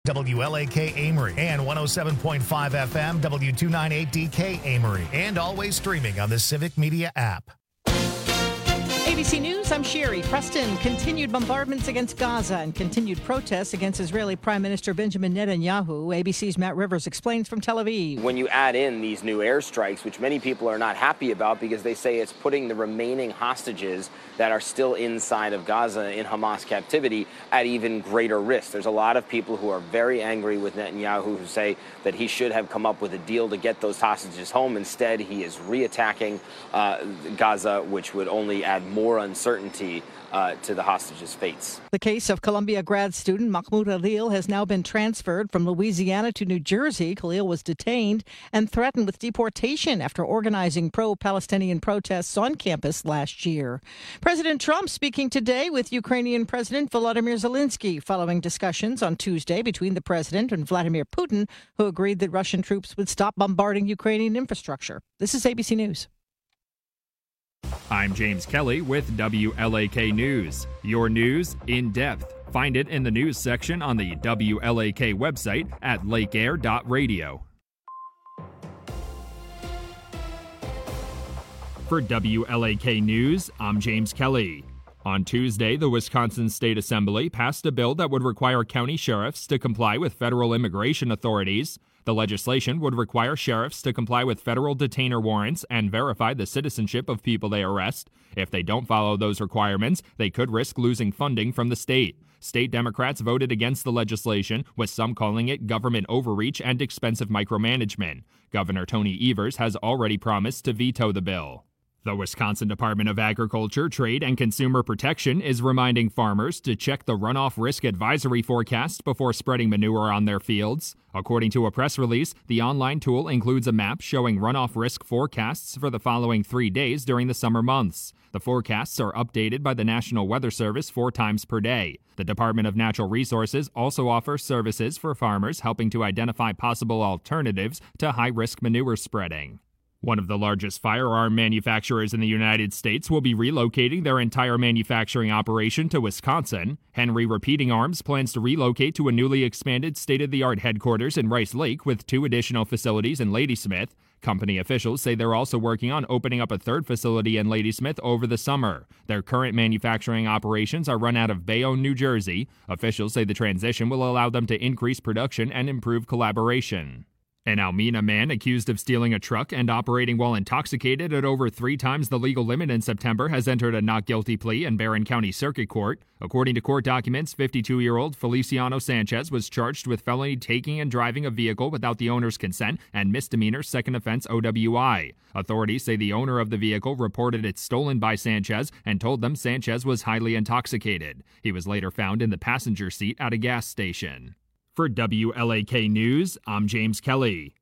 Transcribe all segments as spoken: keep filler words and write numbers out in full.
W L A K Amory and one oh seven point five F M W two ninety-eight D K Amory, and always streaming on the Civic Media app. A B C News, I'm Sherry. Preston, continued bombardments against Gaza and continued protests against Israeli Prime Minister Benjamin Netanyahu. A B C's Matt Rivers explains from Tel Aviv. When you add in these new airstrikes, which many people are not happy about because they say it's putting the remaining hostages that are still inside of Gaza in Hamas captivity at even greater risk. There's a lot of people who are very angry with Netanyahu who say that he should have come up with a deal to get those hostages home. Instead, he is reattacking uh, Gaza, which would only add more uncertainty uh, to the hostages' fates. The case of Columbia grad student Mahmoud Khalil has now been transferred from Louisiana to New Jersey. Khalil was detained and threatened with deportation after organizing pro-Palestinian protests on campus last year. President Trump speaking today with Ukrainian President Volodymyr Zelensky following discussions on Tuesday between the president and Vladimir Putin, who agreed that Russian troops would stop bombarding Ukrainian infrastructure. This is A B C News. I'm James Kelly with W L A K News. Your news in depth. Find it in the news section on the W L A K website at lake air dot radio. For W L A K News, I'm James Kelly. On Tuesday, the Wisconsin State Assembly passed a bill that would require county sheriffs to comply with federal immigration authorities. The legislation would require sheriffs to comply with federal detainer warrants and verify the citizenship of people they arrest. If they don't follow those requirements, they could risk losing funding from the state. State Democrats voted against the legislation, with some calling it government overreach and expensive micromanagement. Governor Tony Evers has already promised to veto the bill. The Wisconsin Department of Agriculture, Trade, and Consumer Protection is reminding farmers to check the runoff risk advisory forecast before spreading manure on their fields. According to a press release, the online tool includes a map showing runoff risk forecasts for the following three days during the summer months. The forecasts are updated by the National Weather Service four times per day. The Department of Natural Resources also offers services for farmers helping to identify possible alternatives to high-risk manure spreading. One of the largest firearm manufacturers in the United States will be relocating their entire manufacturing operation to Wisconsin. Henry Repeating Arms plans to relocate to a newly expanded state-of-the-art headquarters in Rice Lake with two additional facilities in Ladysmith. Company officials say they're also working on opening up a third facility in Ladysmith over the summer. Their current manufacturing operations are run out of Bayonne, New Jersey. Officials say the transition will allow them to increase production and improve collaboration. An Almena man accused of stealing a truck and operating while intoxicated at over three times the legal limit in September has entered a not guilty plea in Barron County Circuit Court. According to court documents, fifty-two-year-old Feliciano Sanchez was charged with felony taking and driving a vehicle without the owner's consent and misdemeanor second offense O W I. Authorities say the owner of the vehicle reported it stolen by Sanchez and told them Sanchez was highly intoxicated. He was later found in the passenger seat at a gas station. For W L A K News, I'm James Kelly.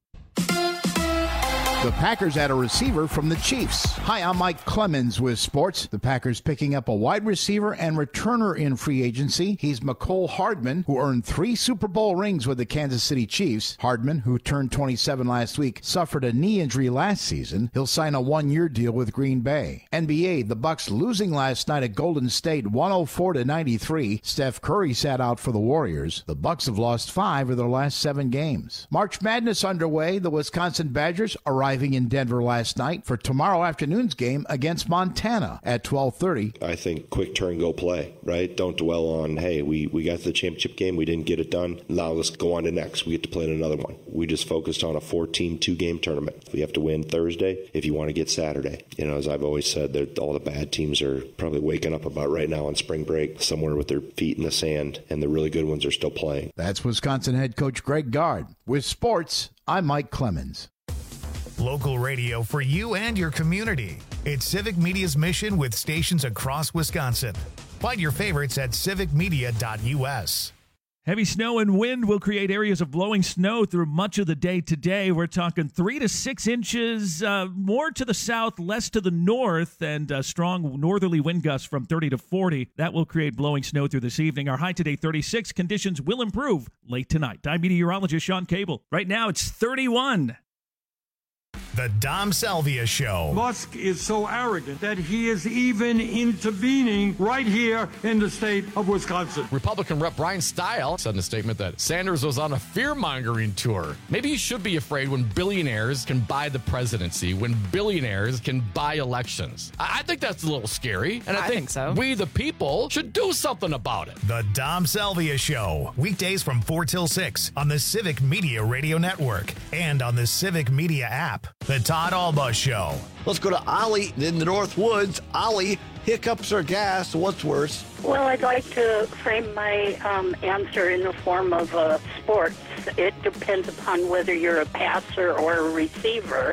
The Packers add a receiver from the Chiefs. Hi, I'm Mike Clemens with sports. The Packers picking up a wide receiver and returner in free agency. He's McCole Hardman, who earned three Super Bowl rings with the Kansas City Chiefs. Hardman, who turned twenty-seven last week, suffered a knee injury last season. He'll sign a one-year deal with Green Bay. N B A, the Bucks losing last night at Golden State one oh four to ninety-three. Steph Curry sat out for the Warriors. The Bucks have lost five of their last seven games. March Madness underway. The Wisconsin Badgers arriving in Denver last night for tomorrow afternoon's game against Montana at twelve thirty. I think quick turn, go play, right? Don't dwell on, hey, we, we got to the championship game, we didn't get it done. Now let's go on to next. We get to play in another one. We just focused on a four-team, two-game tournament. We have to win Thursday if you want to get Saturday. You know, as I've always said, that all the bad teams are probably waking up about right now on spring break, somewhere with their feet in the sand, and the really good ones are still playing. That's Wisconsin head coach Greg Gard. With sports, I'm Mike Clemens. Local radio for you and your community. It's Civic Media's mission with stations across Wisconsin. Find your favorites at civic media dot u s. Heavy snow and wind will create areas of blowing snow through much of the day today. We're talking three to six inches, uh, more to the south, less to the north, and uh, strong northerly wind gusts from thirty to forty. That will create blowing snow through this evening. Our high today, thirty-six. Conditions will improve late tonight. I'm meteorologist Sean Cable. Right now, it's thirty-one. The Dom Salvia Show. Musk is so arrogant that he is even intervening right here in the state of Wisconsin. Republican Rep Brian Stile said in a statement that Sanders was on a fear-mongering tour. Maybe you should be afraid when billionaires can buy the presidency, when billionaires can buy elections. I, I think that's a little scary, and I, I think, think so. we, the people, should do something about it. The Dom Salvia Show. Weekdays from four till six on the Civic Media Radio Network and on the Civic Media app. The Todd Alba Show. Let's go to Ollie in the North Woods. Ollie, hiccups or gas? What's worse? Well, I'd like to frame my um, answer in the form of uh, sports. It depends upon whether you're a passer or a receiver.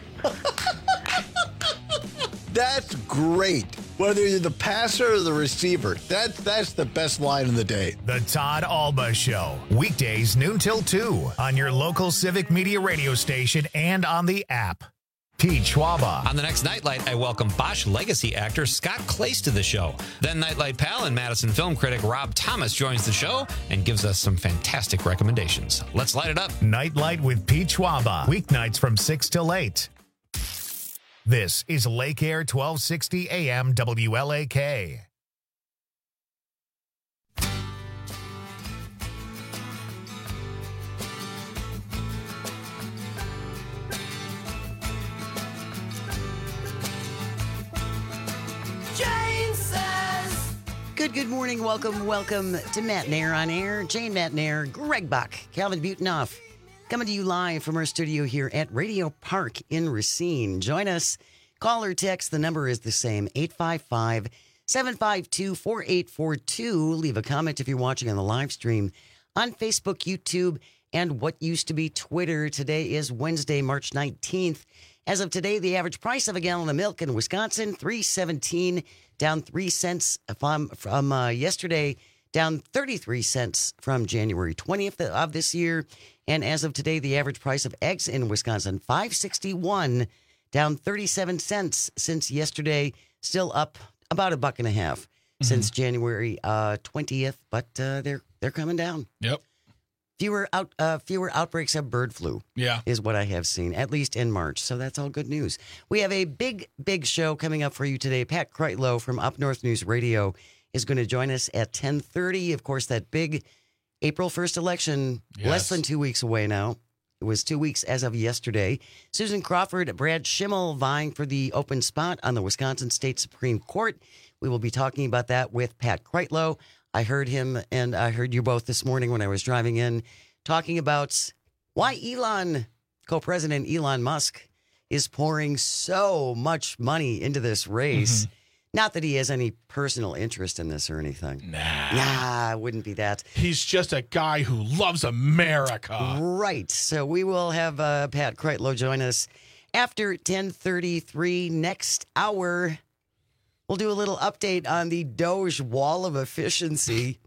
That's great. Whether you're the passer or the receiver, that's that's the best line of the day. The Todd Alba Show. Weekdays noon till two on your local Civic Media radio station and on the app. Pete Schwaba. On the next Nightlight, I welcome Bosch legacy actor Scott Clace to the show. Then Nightlight pal and Madison film critic Rob Thomas joins the show and gives us some fantastic recommendations. Let's light it up. Nightlight with Pete Schwaba. Weeknights from six till eight. This is Lake Air twelve sixty A M W L A K. Good, good morning. Welcome, welcome to Matt Nair on Air. Jane Matt Nair, Greg Buck, Calvin Butenoff, coming to you live from our studio here at Radio Park in Racine. Join us. Call or text. The number is the same, eight five five, seven five two, four eight four two. Leave a comment if you're watching on the live stream on Facebook, YouTube, and what used to be Twitter. Today is Wednesday, March nineteenth. As of today, the average price of a gallon of milk in Wisconsin, three seventeen, down three cents from, from uh, yesterday, down thirty-three cents from January twentieth of this year. And as of today, the average price of eggs in Wisconsin, five sixty-one, down thirty-seven cents since yesterday, still up about a buck and a half mm-hmm. since January uh, twentieth, but uh, they're they're coming down. Yep. Fewer out, uh, fewer outbreaks of bird flu. Yeah, is what I have seen, at least in March. So that's all good news. We have a big, big show coming up for you today. Pat Kreitlow from Up North News Radio is going to join us at ten thirty. Of course, that big April first election, yes. less than two weeks away now. It was two weeks as of yesterday. Susan Crawford, Brad Schimmel vying for the open spot on the Wisconsin State Supreme Court. We will be talking about that with Pat Kreitlow. I heard him and I heard you both this morning when I was driving in talking about why Elon, co-president Elon Musk, is pouring so much money into this race. Mm-hmm. Not that he has any personal interest in this or anything. Nah. Nah, it wouldn't be that. He's just a guy who loves America. Right. So we will have uh, Pat Kreitlow join us after ten thirty-three next hour. We'll do a little update on the Doge wall of efficiency.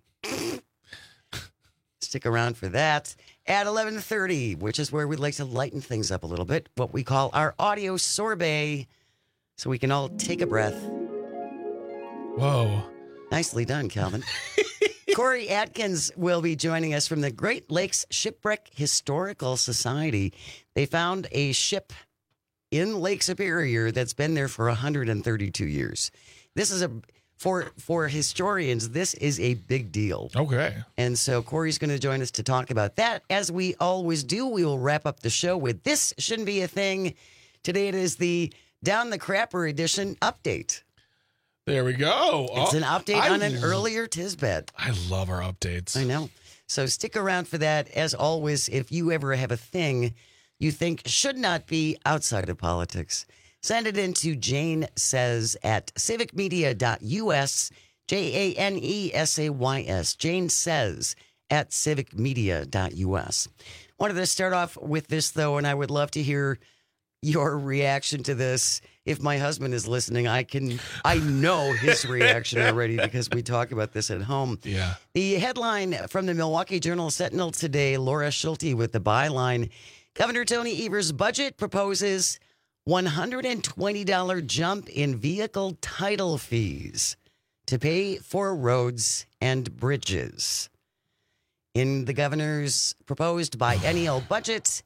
Stick around for that. At eleven thirty, which is where we'd like to lighten things up a little bit, what we call our audio sorbet, so we can all take a breath. Whoa. Nicely done, Calvin. Corey Atkins will be joining us from the Great Lakes Shipwreck Historical Society. They found a ship in Lake Superior that's been there for one hundred thirty-two years. This is a, for for historians, this is a big deal. Okay. And so Corey's going to join us to talk about that. As we always do, we will wrap up the show with This Shouldn't Be a Thing. Today it is the Down the Crapper edition update. There we go. It's oh, an update I on an l- earlier Tisbet. I love our updates. I know. So stick around for that. As always, if you ever have a thing you think should not be outside of politics, send it in to Jane Says at civic media dot U S, J A N E S A Y S, Jane Says at civic media dot U S. Wanted to start off with this, though, and I would love to hear your reaction to this. If my husband is listening, I can, I know his reaction already because we talk about this at home. Yeah. The headline from the Milwaukee Journal Sentinel today, Laura Schulte with the byline, Governor Tony Evers' budget proposes one hundred twenty dollars jump in vehicle title fees to pay for roads and bridges. In the governor's proposed biennial budget,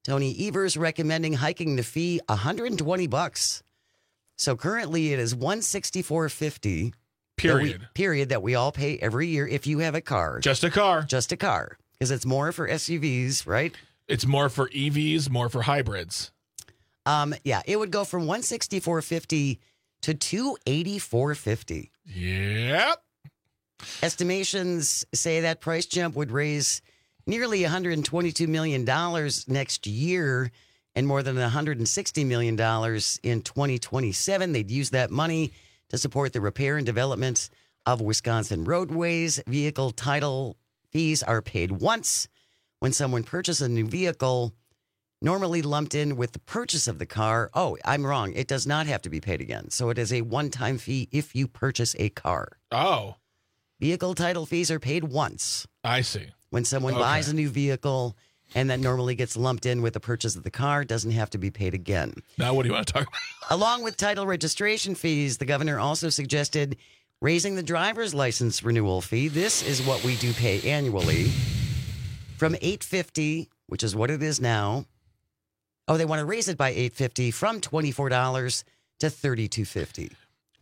Tony Evers recommending hiking the fee one hundred twenty bucks. So currently it is one hundred sixty-four fifty. Period. That we, period that we all pay every year if you have a car. Just a car. Just a car. Because it's more for S U Vs, right? It's more for E Vs, more for hybrids. Um, yeah, it would go from one hundred sixty-four fifty to two hundred eighty-four fifty. Yep. Estimations say that price jump would raise nearly one hundred twenty-two million dollars next year and more than one hundred sixty million dollars in twenty twenty-seven. They'd use that money to support the repair and development of Wisconsin roadways. Vehicle title fees are paid once when someone purchases a new vehicle, normally lumped in with the purchase of the car. Oh, I'm wrong. It does not have to be paid again. So it is a one-time fee if you purchase a car. Oh. Vehicle title fees are paid once. I see. When someone Okay. buys a new vehicle and that normally gets lumped in with the purchase of the car, doesn't have to be paid again. Now, what do you want to talk about? Along with title registration fees, the governor also suggested raising the driver's license renewal fee. This is what we do pay annually. From eight dollars and fifty cents, which is what it is now. Oh, they want to raise it by eight dollars and fifty cents from twenty-four dollars to thirty-two dollars and fifty cents.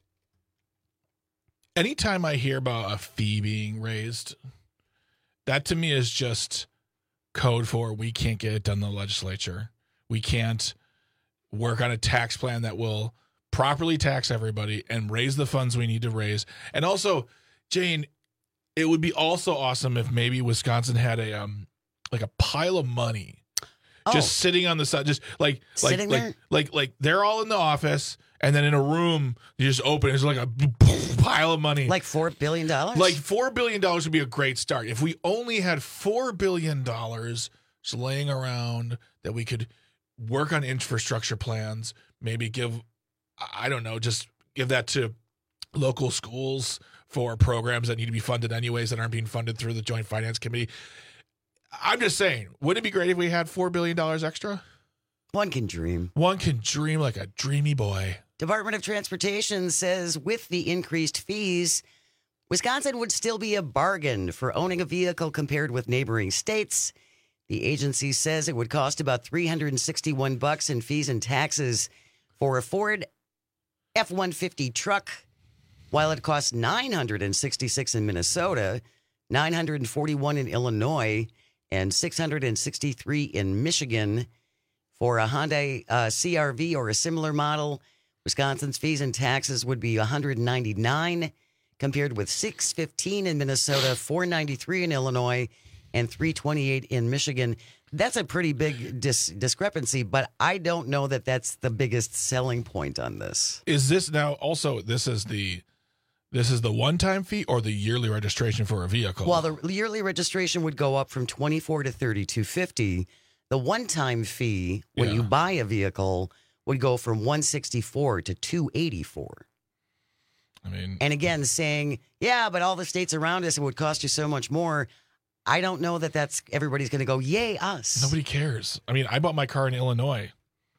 Anytime I hear about a fee being raised, that to me is just code for we can't get it done in the legislature. We can't work on a tax plan that will properly tax everybody and raise the funds we need to raise. And also, Jane, it would be also awesome if maybe Wisconsin had a um like a pile of money Oh. just sitting on the side, just like like Sitting like, there? like like they're all in the office, and then in a room you just open, it's like a pile of money, Like four billion dollars? like four billion dollars would be a great start. If we only had four billion dollars just laying around that we could work on infrastructure plans, maybe give, I don't know, just give that to local schools for programs that need to be funded anyways that aren't being funded through the Joint Finance Committee. I'm just saying, wouldn't it be great if we had four billion dollars extra? One can dream. One can dream like a dreamy boy. Department of Transportation says with the increased fees, Wisconsin would still be a bargain for owning a vehicle compared with neighboring states. The agency says it would cost about three hundred sixty-one bucks in fees and taxes for a Ford F one fifty truck, while it costs nine hundred sixty-six in Minnesota, nine hundred forty-one in Illinois, and six hundred sixty-three in Michigan. For a Hyundai uh, C R V or a similar model, Wisconsin's fees and taxes would be one hundred ninety-nine, compared with six hundred fifteen in Minnesota, four hundred ninety-three in Illinois, and three hundred twenty-eight in Michigan. That's a pretty big dis- discrepancy, but I don't know that that's the biggest selling point on this. Is this now also, this is the this is the one-time fee or the yearly registration for a vehicle? Well, the yearly registration would go up from twenty-four to thirty-two fifty. The one-time fee when Yeah. you buy a vehicle would go from one sixty-four to two eighty-four. I mean, And again, saying, yeah, but all the states around us, it would cost you so much more. I don't know that that's everybody's going to go, yay, us. nobody cares. I mean, I bought my car in Illinois,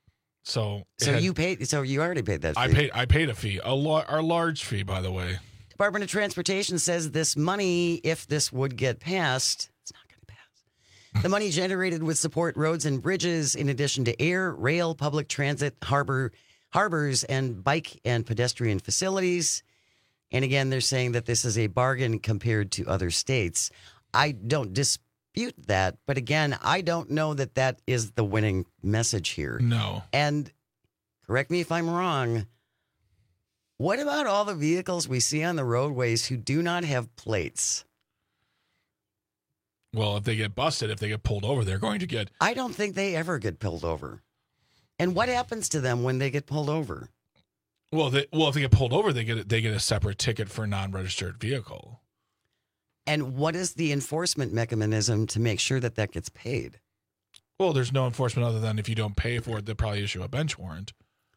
so it So had- you paid. So you already paid that fee. I paid I paid a fee, a lar- our large fee, by the way. Department of Transportation says this money, if this would get passed, it's not going to pass. The money generated would support roads and bridges, in addition to air, rail, public transit, harbor, harbors, and bike and pedestrian facilities. And again, they're saying that this is a bargain compared to other states. I don't dispute that, but again, I don't know that that is the winning message here. No. And correct me if I'm wrong. What about all the vehicles we see on the roadways who do not have plates? Well, if they get busted, if they get pulled over, they're going to get. I don't think they ever get pulled over. And what happens to them when they get pulled over? Well, they, well, if they get pulled over, they get they get a separate ticket for non-registered vehicle. And what is the enforcement mechanism to make sure that that gets paid? Well, there's no enforcement other than if you don't pay for it, they'll probably issue a bench warrant.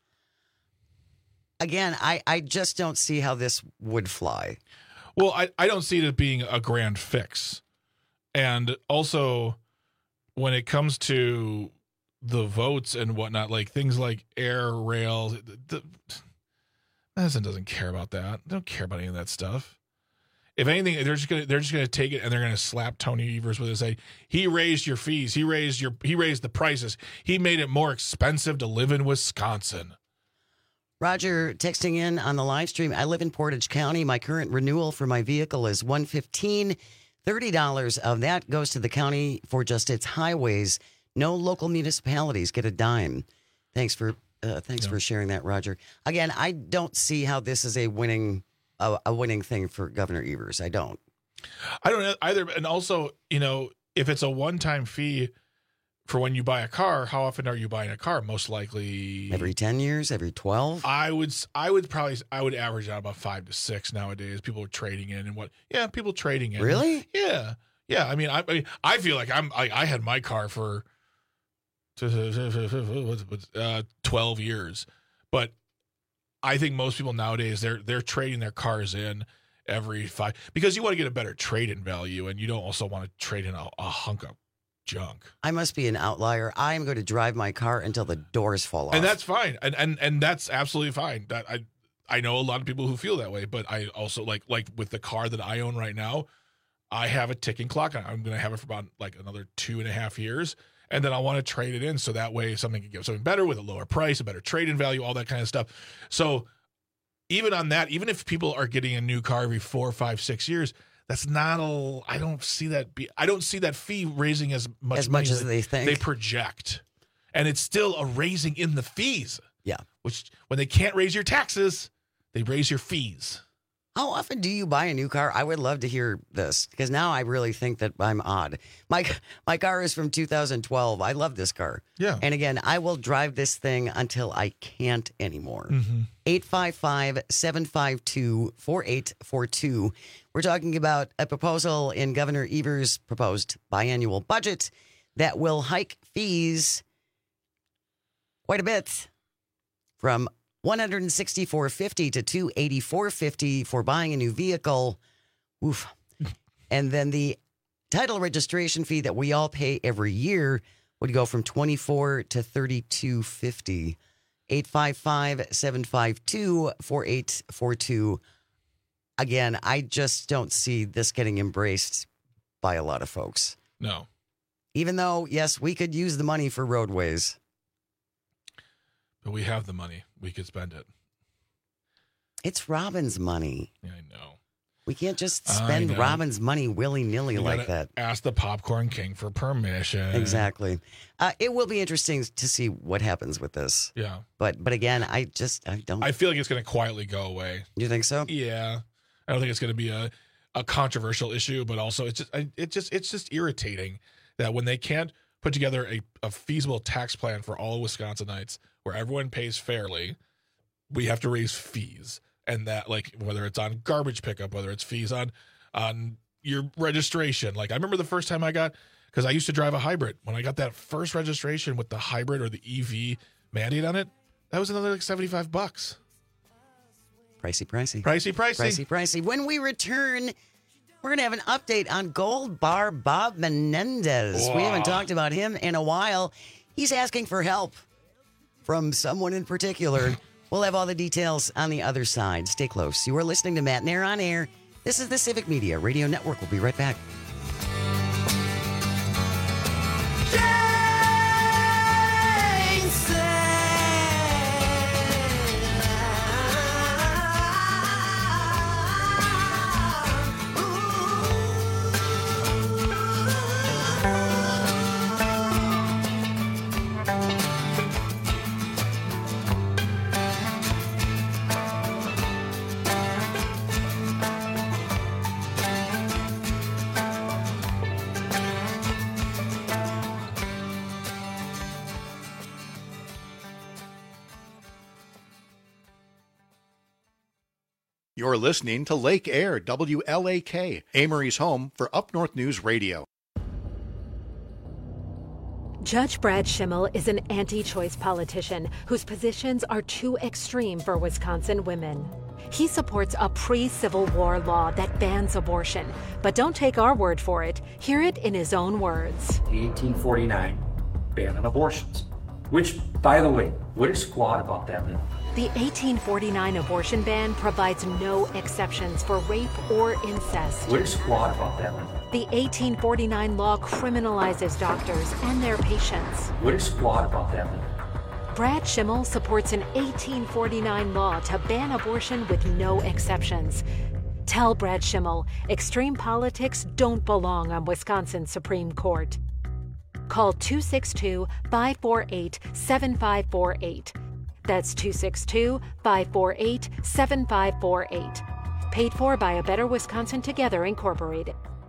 Again, I, I just don't see how this would fly. Well, I, I don't see it as being a grand fix. And also, when it comes to the votes and whatnot, like things like air, rail, the, the, Madison doesn't care about that. They don't care about any of that stuff. If anything, they're just gonna they're just gonna take it and they're gonna slap Tony Evers with it and say, he raised your fees, he raised your he raised the prices, he made it more expensive to live in Wisconsin. Roger texting in on the live stream. I live in Portage County. My current renewal for my vehicle is one hundred fifteen dollars. thirty dollars of that goes to the county for just its highways. No local municipalities get a dime. Thanks for uh, thanks no. for sharing that, Roger. Again, I don't see how this is a winning a, a winning thing for Governor Evers. I don't. I don't know either. And also, you know, if it's a one-time fee for when you buy a car, how often are you buying a car? Most likely every ten years, every twelve. I would, I would probably, I would average out about five to six nowadays. People are trading in and what? Yeah, people trading in. Really? Yeah, yeah. I mean, I, I, mean, I feel like I'm, I, I had my car for uh, twelve years, but I think most people nowadays they're they're trading their cars in every five because you want to get a better trade-in value, and you don't also want to trade in a, a hunk of junk. I must be an outlier. I am going to drive my car until the doors fall off. And that's fine. And and and that's absolutely fine. That I I know a lot of people who feel that way, but I also like like with the car that I own right now, I have a ticking clock. I'm going to have it for about like another two and a half years. And then I want to trade it in so that way something can get something better with a lower price, a better trade-in value, all that kind of stuff. So even on that, even if people are getting a new car every four, five, six years, that's not a. I don't see that. Be, I don't see that fee raising as much as much as they, they think they project, and it's still a raising in the fees. Yeah, which when they can't raise your taxes, they raise your fees. How often do you buy a new car? I would love to hear this because now I really think that I'm odd. My my car is from two thousand twelve. I love this car. Yeah. And again, I will drive this thing until I can't anymore. Mm-hmm. eight five five, seven five two, four eight four two. We're talking about a proposal in Governor Evers' proposed biannual budget that will hike fees quite a bit from one hundred sixty-four dollars and fifty cents to two hundred eighty-four dollars and fifty cents for buying a new vehicle. Oof. And then the title registration fee that we all pay every year would go from twenty-four dollars to thirty-two dollars and fifty cents. eight five five, seven five two, four eight four two. Again, I just don't see this getting embraced by a lot of folks. No. Even though, yes, we could use the money for roadways. But we have the money. We could spend it. It's Robin's money. Yeah, I know. We can't just spend Robin's money willy-nilly like that. Ask the Popcorn King for permission. Exactly. Uh, it will be interesting to see what happens with this. Yeah. But but again, I just I don't. I feel like it's going to quietly go away. You think so? Yeah. I don't think it's going to be a, a controversial issue, but also it's just I, it just it's just irritating that when they can't put together a, a feasible tax plan for all Wisconsinites where everyone pays fairly, we have to raise fees. And that, like, whether it's on garbage pickup, whether it's fees on on your registration. Like, I remember the first time I got, because I used to drive a hybrid. When I got that first registration with the hybrid or the E V mandate on it, that was another like seventy-five bucks. Pricey, pricey. Pricey, pricey. Pricey, pricey. When we return, we're going to have an update on Gold Bar Bob Menendez. Wow. We haven't talked about him in a while. He's asking for help from someone in particular. We'll have all the details on the other side. Stay close. You are listening to Matt Nair on Air. This is the Civic Media Radio Network. We'll be right back. You're listening to Lake Air, W L A K, Amory's home for Up North News Radio. Judge Brad Schimmel is an anti-choice politician whose positions are too extreme for Wisconsin women. He supports a pre-Civil War law that bans abortion, but don't take our word for it. Hear it in his own words. The eighteen forty-nine ban on abortions, which, by the way, what is squat about that? The eighteen forty-nine abortion ban provides no exceptions for rape or incest. What is flawed about that one? The eighteen forty-nine law criminalizes doctors and their patients. What is flawed about that one? Brad Schimmel supports an eighteen forty-nine law to ban abortion with no exceptions. Tell Brad Schimmel extreme politics don't belong on Wisconsin's Supreme Court. Call two six two, five four eight, seven five four eight. That's two six two, five four eight, seven five four eight. Paid for by A Better Wisconsin Together, Incorporated.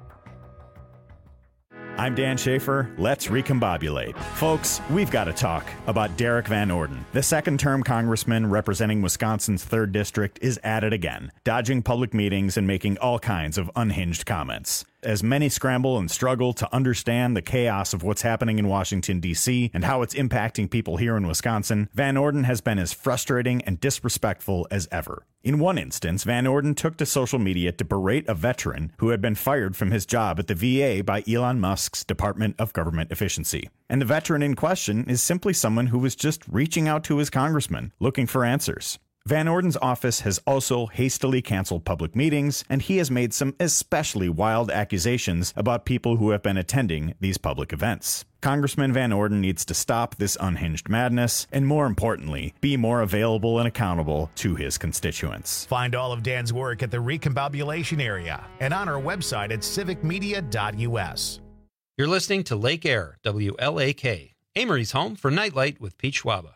I'm Dan Schaefer. Let's recombobulate. Folks, we've got to talk about Derek Van Orden. The second-term congressman representing Wisconsin's third District is at it again, dodging public meetings and making all kinds of unhinged comments. As many scramble and struggle to understand the chaos of what's happening in Washington, D C, and how it's impacting people here in Wisconsin, Van Orden has been as frustrating and disrespectful as ever. In one instance, Van Orden took to social media to berate a veteran who had been fired from his job at the V A by Elon Musk's Department of Government Efficiency. And the veteran in question is simply someone who was just reaching out to his congressman, looking for answers. Van Orden's office has also hastily canceled public meetings, and he has made some especially wild accusations about people who have been attending these public events. Congressman Van Orden needs to stop this unhinged madness, and more importantly, be more available and accountable to his constituents. Find all of Dan's work at the Recombobulation Area and on our website at civic media dot u s. You're listening to Lake Air, W L A K, Amory's home for Nightlight with Pete Schwaba.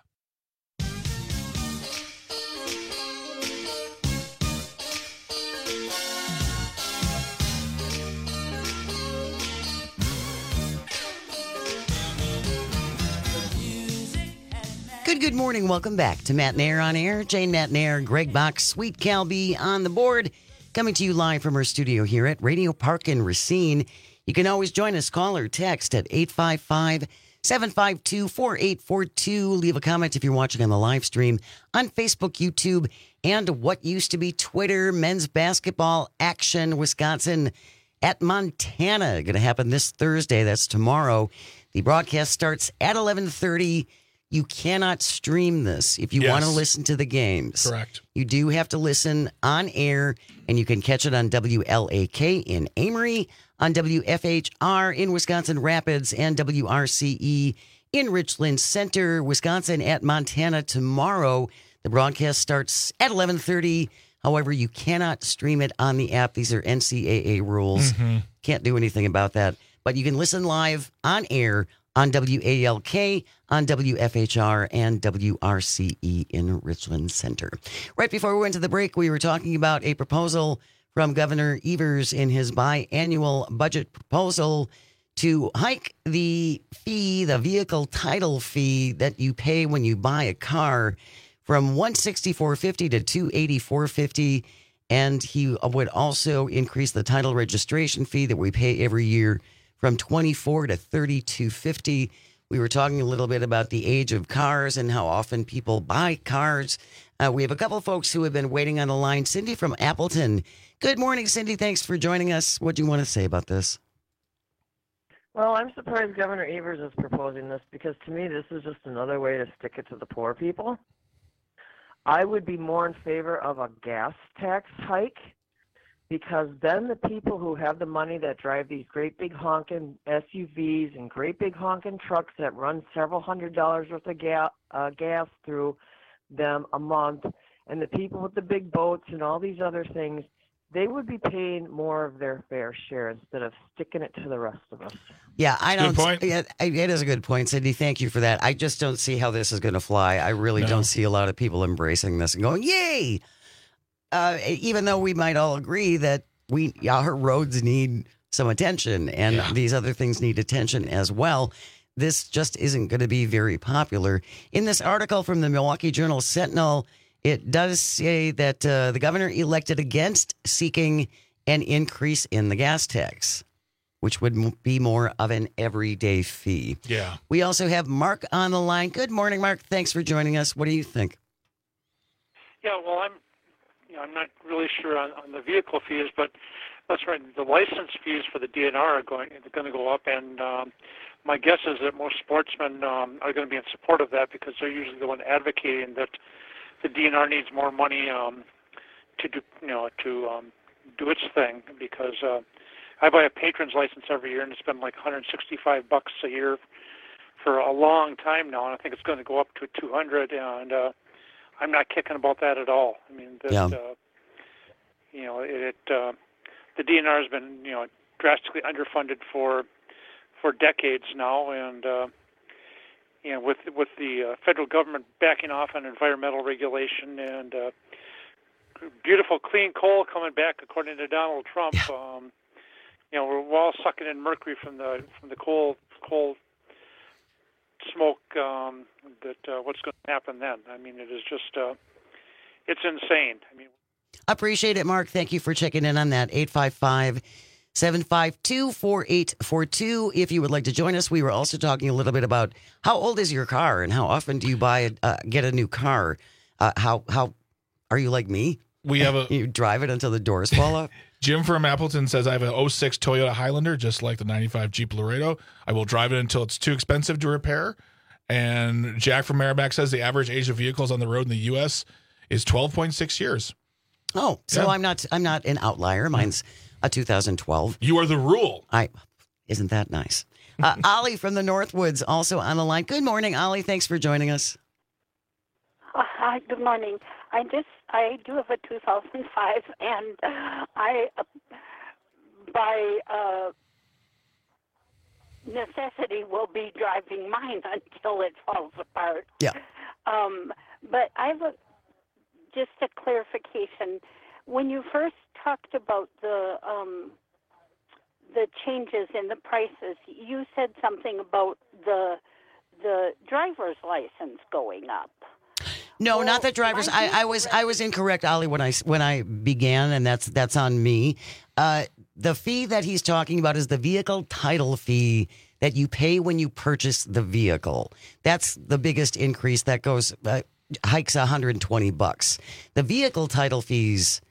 Good, good morning. Welcome back to Matt and Air on Air. Jane, Matt and Air, Greg Bach, Sweet Calby on the board. Coming to you live from our studio here at Radio Park in Racine. You can always join us. Call or text at eight five five, seven five two, four eight four two. Leave a comment if you're watching on the live stream on Facebook, YouTube, and what used to be Twitter. Men's basketball action, Wisconsin at Montana. Going to happen this Thursday. That's tomorrow. The broadcast starts at eleven thirty. You cannot stream this if you Yes. want to listen to the games. Correct. You do have to listen on air, and you can catch it on W L A K in Amory, on W F H R in Wisconsin Rapids, and W R C E in Richland Center, Wisconsin at Montana tomorrow. The broadcast starts at eleven thirty. However, you cannot stream it on the app. These are N C A A rules. Mm-hmm. Can't do anything about that. But you can listen live on air on W A L K, on W F H R, and W R C E in Richland Center. Right before we went to the break, we were talking about a proposal from Governor Evers in his biannual budget proposal to hike the fee, the vehicle title fee that you pay when you buy a car from one hundred sixty-four dollars and fifty cents to two hundred eighty-four dollars and fifty cents. And he would also increase the title registration fee that we pay every year from twenty-four dollars to thirty-two fifty. We were talking a little bit about the age of cars and how often people buy cars. Uh, we have a couple folks who have been waiting on the line. Cindy from Appleton. Good morning, Cindy. Thanks for joining us. What do you want to say about this? Well, I'm surprised Governor Evers is proposing this because to me this is just another way to stick it to the poor people. I would be more in favor of a gas tax hike, because then the people who have the money that drive these great big honking S U Vs and great big honking trucks that run several hundred dollars worth of ga- uh, gas through them a month, and the people with the big boats and all these other things, they would be paying more of their fair share instead of sticking it to the rest of us. Yeah, I don't. Good point. Yeah, it is a good point, Cindy. Thank you for that. I just don't see how this is going to fly. I really No. don't see a lot of people embracing this and going, "Yay!" Uh, even though we might all agree that we our roads need some attention and Yeah. these other things need attention as well, this just isn't going to be very popular. In this article from the Milwaukee Journal Sentinel, it does say that uh, the governor elected against seeking an increase in the gas tax, which would m- be more of an everyday fee. Yeah. We also have Mark on the line. Good morning, Mark. Thanks for joining us. What do you think? Yeah, well, I'm, you know, I'm not really sure on, on the vehicle fees, but that's right. The license fees for the D N R are going are going to go up, and um, my guess is that most sportsmen um, are going to be in support of that because they're usually the one advocating that the D N R needs more money um, to do, you know, to um, do its thing, because uh, I buy a patron's license every year and spend like one hundred sixty-five bucks a year for a long time now, and I think it's going to go up to two hundred, and uh, I'm not kicking about that at all. I mean, that, yeah. uh, you know, it, it uh, the D N R has been, you know, drastically underfunded for for decades now, and uh, you know, with with the uh, federal government backing off on environmental regulation and uh, beautiful clean coal coming back, according to Donald Trump. Yeah. Um, you know, we're all sucking in mercury from the from the coal coal smoke. Um, that uh, what's going to happen then? I mean, it is just uh, it's insane. I mean, appreciate it, Mark. Thank you for checking in on that. eight five five, seven five two, four eight four two. If you would like to join us, we were also talking a little bit about how old is your car and how often do you buy a, uh, get a new car? Uh, how how are you like me? We have a you drive it until the doors fall off. Jim from Appleton says, I have an oh six Toyota Highlander, just like the ninety-five Jeep Laredo. I will drive it until it's too expensive to repair. And Jack from Merrimack says the average age of vehicles on the road in the U S is twelve point six years. Oh, so Yeah. I'm not I'm not an outlier. Mine's a two thousand twelve. You are the rule. I isn't that nice? Uh, Ollie from the Northwoods also on the line. Good morning, Ollie. Thanks for joining us. Uh, hi, good morning. I just, I do have a two thousand five, and I, uh, by uh, necessity, will be driving mine until it falls apart. Yeah. Um, but I have a, just a clarification. When you first talked about the um, the changes in the prices, you said something about the the driver's license going up. No, Well, not the drivers. my I, I was I was incorrect, Ollie, when I when I began, and that's that's on me. Uh, the fee that he's talking about is the vehicle title fee that you pay when you purchase the vehicle. That's the biggest increase. That goes uh, hikes one hundred twenty bucks. The vehicle title fees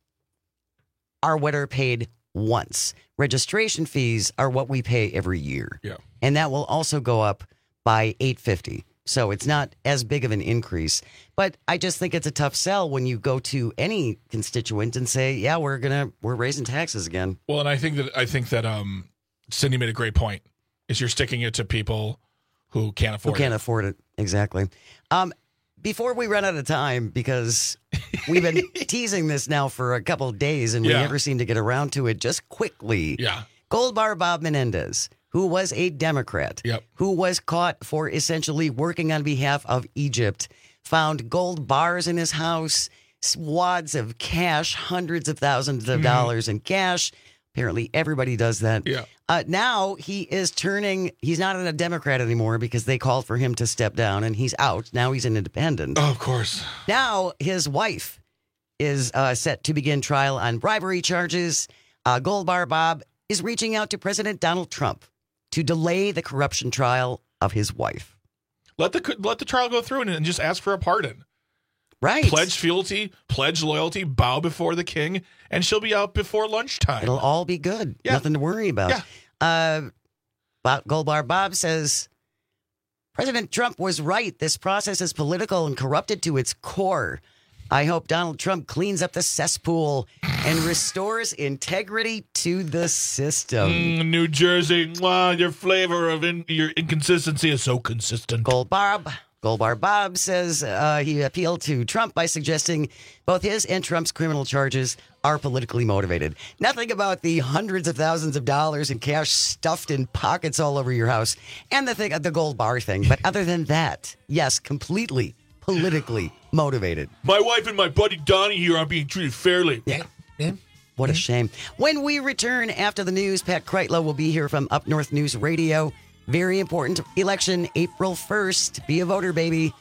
are what are paid once. Registration fees are what we pay every year. Yeah. And that will also go up by eight fifty. So it's not as big of an increase. But I just think it's a tough sell when you go to any constituent and say, yeah, we're gonna we're raising taxes again. Well, and I think that I think that um, Cindy made a great point. Is you're sticking it to people who can't afford Who can't it. afford it. Exactly. Um, before we run out of time, because we've been teasing this now for a couple of days and we Yeah. never seem to get around to it, just quickly. Yeah. Gold Bar Bob Menendez, who was a Democrat, Yep. who was caught for essentially working on behalf of Egypt, found gold bars in his house, wads of cash, hundreds of thousands of Mhm. dollars in cash. Apparently, everybody does that. Yeah. Uh, now he is turning, he's not a Democrat anymore because they called for him to step down and he's out. Now he's an independent. Oh, of course. Now his wife is uh, set to begin trial on bribery charges. Uh, Gold Bar Bob is reaching out to President Donald Trump to delay the corruption trial of his wife. Let the let the trial go through and, and just ask for a pardon. Right. Pledge fealty, pledge loyalty, bow before the king, and she'll be out before lunchtime. It'll all be good. Yeah. Nothing to worry about. Yeah. Uh, Bob, Gold Bar Bob says, President Trump was right. This process is political and corrupted to its core. I hope Donald Trump cleans up the cesspool and restores integrity to the system. Mm, New Jersey, wow, your flavor of in, your inconsistency is so consistent. Gold Barb. Gold Bar Bob says uh, he appealed to Trump by suggesting both his and Trump's criminal charges are politically motivated. Nothing about the hundreds of thousands of dollars in cash stuffed in pockets all over your house and the thing, the gold bar thing. But other than that, yes, completely politically motivated. My wife and my buddy Donnie here aren't being treated fairly. Yeah. yeah. What a shame. When we return after the news, Pat Kreitlow will be here from Up North News Radio. Very important election, April first. Be a voter, baby.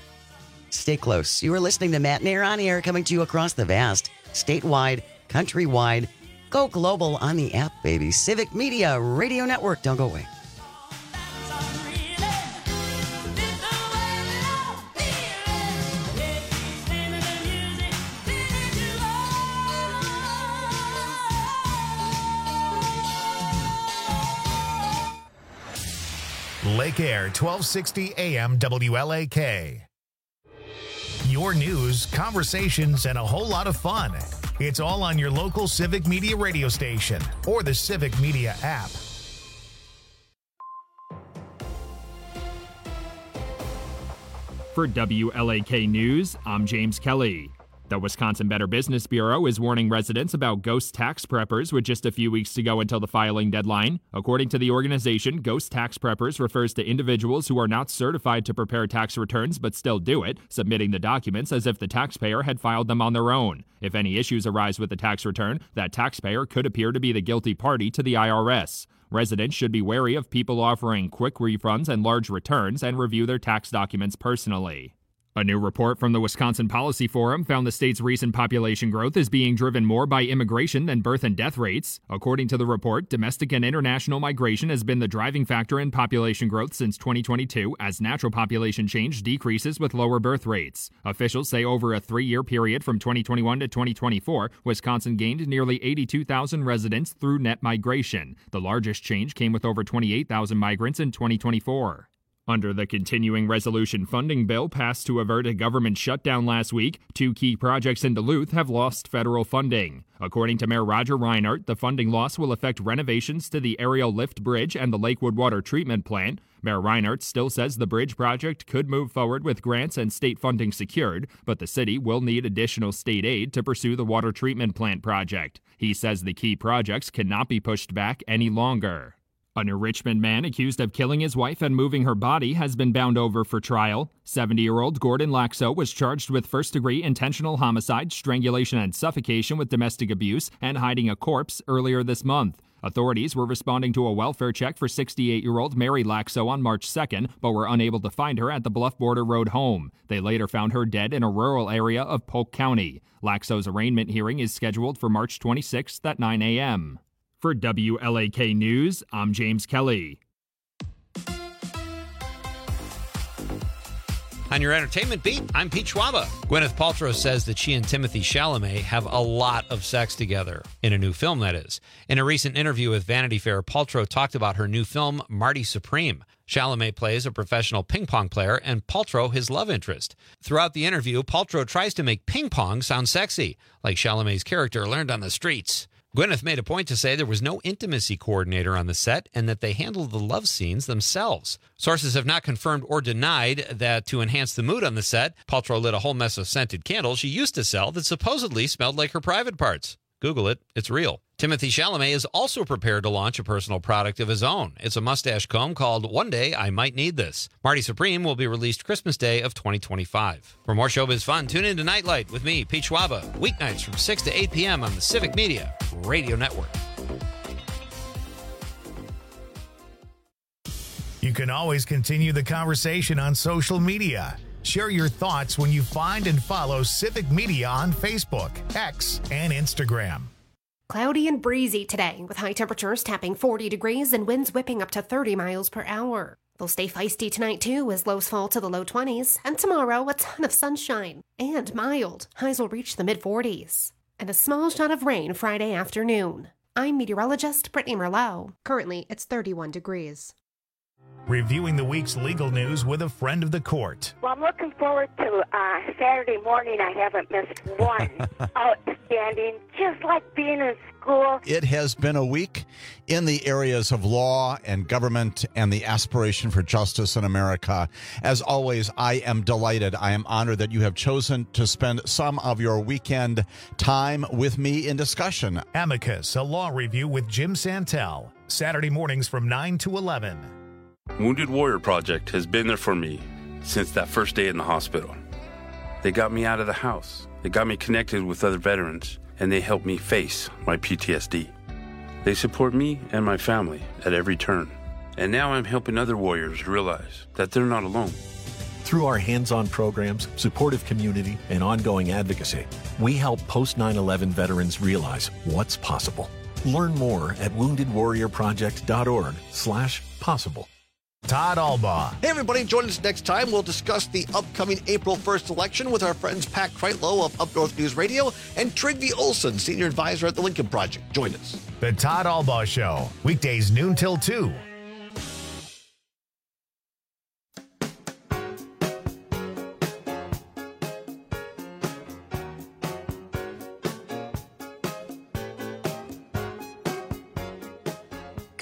Stay close. You are listening to Matt Nair on Air, coming to you across the vast, statewide, countrywide. Go global on the app, baby. Civic Media Radio Network. Don't go away. Lake Air, twelve sixty A M W L A K. your news, conversations, and a whole lot of fun. It's all on your local Civic Media radio station or the Civic Media app. For W L A K News, I'm James Kelly. The Wisconsin Better Business Bureau is warning residents about ghost tax preppers with just a few weeks to go until the filing deadline. According to the organization, ghost tax preppers refers to individuals who are not certified to prepare tax returns but still do it, submitting the documents as if the taxpayer had filed them on their own. If any issues arise with the tax return, that taxpayer could appear to be the guilty party to the I R S. Residents should be wary of people offering quick refunds and large returns and review their tax documents personally. A new report from the Wisconsin Policy Forum found the state's recent population growth is being driven more by immigration than birth and death rates. According to the report, domestic and international migration has been the driving factor in population growth since twenty twenty-two, as natural population change decreases with lower birth rates. Officials say over a three-year period from twenty twenty-one to twenty twenty-four, Wisconsin gained nearly eighty-two thousand residents through net migration. The largest change came with over twenty-eight thousand migrants in twenty twenty-four. Under the continuing resolution funding bill passed to avert a government shutdown last week, two key projects in Duluth have lost federal funding. According to Mayor Roger Reinhardt, the funding loss will affect renovations to the Aerial Lift Bridge and the Lakewood Water Treatment Plant. Mayor Reinhardt still says the bridge project could move forward with grants and state funding secured, but the city will need additional state aid to pursue the water treatment plant project. He says the key projects cannot be pushed back any longer. A New Richmond man accused of killing his wife and moving her body has been bound over for trial. seventy-year-old Gordon Laxo was charged with first-degree intentional homicide, strangulation and suffocation with domestic abuse, and hiding a corpse earlier this month. Authorities were responding to a welfare check for sixty-eight-year-old Mary Laxo on March second, but were unable to find her at the Bluff Border Road home. They later found her dead in a rural area of Polk County. Laxo's arraignment hearing is scheduled for March twenty-sixth at nine a.m. For W L A K News, I'm James Kelly. On your entertainment beat, I'm Pete Schwaba. Gwyneth Paltrow says that she and Timothy Chalamet have a lot of sex together. In a new film, that is. In a recent interview with Vanity Fair, Paltrow talked about her new film, Marty Supreme. Chalamet plays a professional ping pong player and Paltrow his love interest. Throughout the interview, Paltrow tries to make ping pong sound sexy, like Chalamet's character learned on the streets. Gwyneth made a point to say there was no intimacy coordinator on the set and that they handled the love scenes themselves. Sources have not confirmed or denied that to enhance the mood on the set, Paltrow lit a whole mess of scented candles she used to sell that supposedly smelled like her private parts. Google it. It's real. Timothy Chalamet is also prepared to launch a personal product of his own. It's a mustache comb called One Day I Might Need This. Marty Supreme will be released Christmas Day of twenty twenty-five. For more showbiz fun, tune in to Nightlight with me, Pete Schwaba, weeknights from six to eight p.m. on the Civic Media Radio Network. You can always continue the conversation on social media. Share your thoughts when you find and follow Civic Media on Facebook, X, and Instagram. Cloudy and breezy today, with high temperatures tapping forty degrees and winds whipping up to thirty miles per hour. They'll stay feisty tonight, too, as lows fall to the low twenties. And tomorrow, a ton of sunshine and mild. Highs will reach the mid-forties. And a small shot of rain Friday afternoon. I'm meteorologist Brittany Merlot. Currently, it's thirty-one degrees. Reviewing the week's legal news with a friend of the court. Well, I'm looking forward to uh, Saturday morning. I haven't missed one. Outstanding, just like being in school. It has been a week in the areas of law and government and the aspiration for justice in America. As always, I am delighted. I am honored that you have chosen to spend some of your weekend time with me in discussion. Amicus, a law review with Jim Santel. Saturday mornings from nine to eleven. Wounded Warrior Project has been there for me since that first day in the hospital. They got me out of the house. They got me connected with other veterans, and they helped me face my P T S D. They support me and my family at every turn. And now I'm helping other warriors realize that they're not alone. Through our hands-on programs, supportive community, and ongoing advocacy, we help post nine eleven veterans realize what's possible. Learn more at woundedwarriorproject.org slash possible. Todd Albaugh. Hey, everybody, join us next time. We'll discuss the upcoming April first election with our friends Pat Kreitlow of Up North News Radio and Trygve Olsen, Senior Advisor at the Lincoln Project. Join us. The Todd Albaugh Show, weekdays noon till two.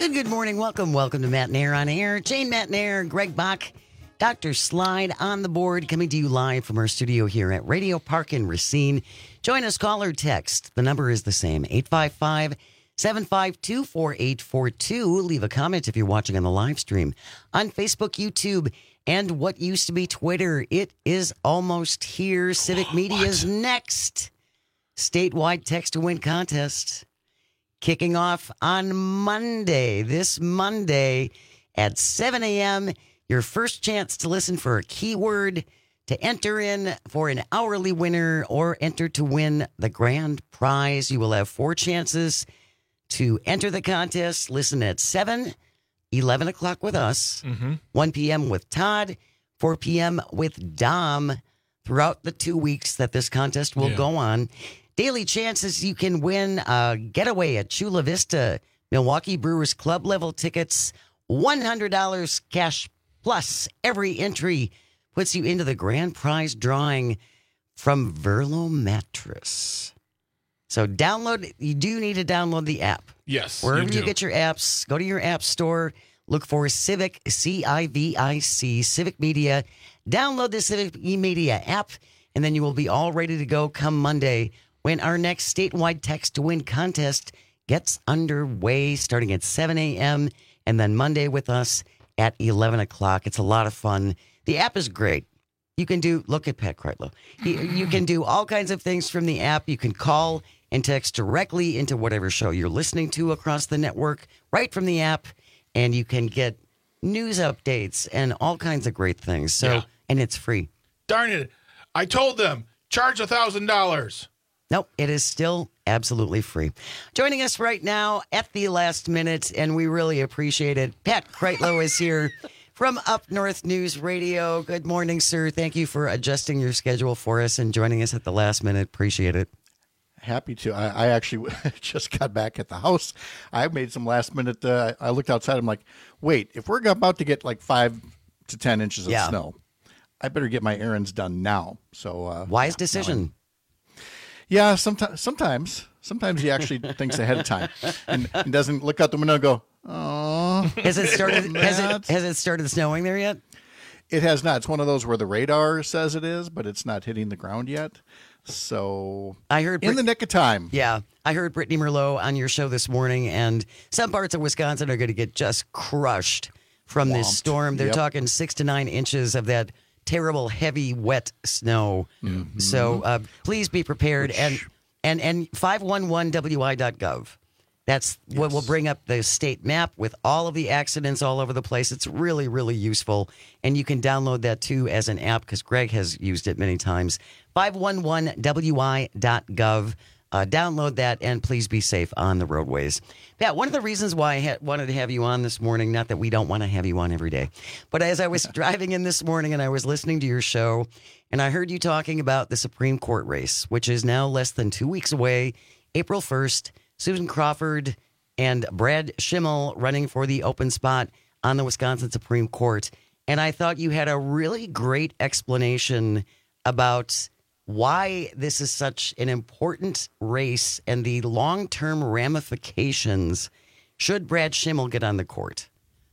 Good, good morning. Welcome, welcome to Matt Nair on Air. Jane Matt Nair, Greg Bach, Doctor Slide on the board, coming to you live from our studio here at Radio Park in Racine. Join us, call or text. The number is the same, eight five five, seven five two, four eight four two. Leave a comment if you're watching on the live stream on Facebook, YouTube, and what used to be Twitter. It is almost here. Civic oh, Media's what? next statewide text to win contest. Kicking off on Monday, this Monday at seven a.m., your first chance to listen for a keyword to enter in for an hourly winner or enter to win the grand prize. You will have four chances to enter the contest. Listen at seven, eleven o'clock with us, mm-hmm. one p.m. with Todd, four p.m. with Dom throughout the two weeks that this contest will yeah. go on. Daily chances you can win a getaway at Chula Vista, Milwaukee Brewers Club level tickets, one hundred dollars cash plus every entry puts you into the grand prize drawing from Verlo Mattress. So download, you do need to download the app. Yes, Wherever you, you get your apps, go to your app store, look for Civic, C I V I C, Civic Media. Download the Civic Media app, and then you will be all ready to go come Monday when our next statewide text to win contest gets underway, starting at seven a.m. and then Monday with us at eleven o'clock. It's a lot of fun. The app is great. You can do, look at Pat Kreitlow. You, you can do all kinds of things from the app. You can call and text directly into whatever show you're listening to across the network, right from the app, and you can get news updates and all kinds of great things. So, yeah. And it's free. Darn it. I told them, charge one thousand dollars. Nope, it is still absolutely free. Joining us right now at the last minute, and we really appreciate it, Pat Kreitlow is here from Up North News Radio. Good morning, sir. Thank you for adjusting your schedule for us and joining us at the last minute. Appreciate it. Happy to. I, I actually just got back at the house. I made some last minute. Uh, I looked outside. I'm like, wait, if we're about to get like five to ten inches of yeah. snow, I better get my errands done now. So uh, wise decision. Yeah, sometimes, sometimes, sometimes he actually thinks ahead of time and, and doesn't look out the window and go, "Oh." Has it started? has it has it started snowing there yet? It has not. It's one of those where the radar says it is, but it's not hitting the ground yet. So I heard in Brit- the nick of time. Yeah, I heard Brittany Merlot on your show this morning, and some parts of Wisconsin are going to get just crushed from Whomped. this storm. They're Yep. talking six to nine inches of that terrible, heavy, wet snow. Mm-hmm. So uh, please be prepared. Which... And and and five one one W I dot gov. That's yes. what will bring up the state map with all of the accidents all over the place. It's really, really useful. And you can download that, too, as an app because Greg has used it many times. five one one W I dot gov. Uh, download that, and please be safe on the roadways. Pat, one of the reasons why I ha- wanted to have you on this morning, not that we don't want to have you on every day, but as I was driving in this morning and I was listening to your show, and I heard you talking about the Supreme Court race, which is now less than two weeks away, April first, Susan Crawford and Brad Schimmel running for the open spot on the Wisconsin Supreme Court. And I thought you had a really great explanation about why this is such an important race and the long-term ramifications should Brad Schimmel get on the court.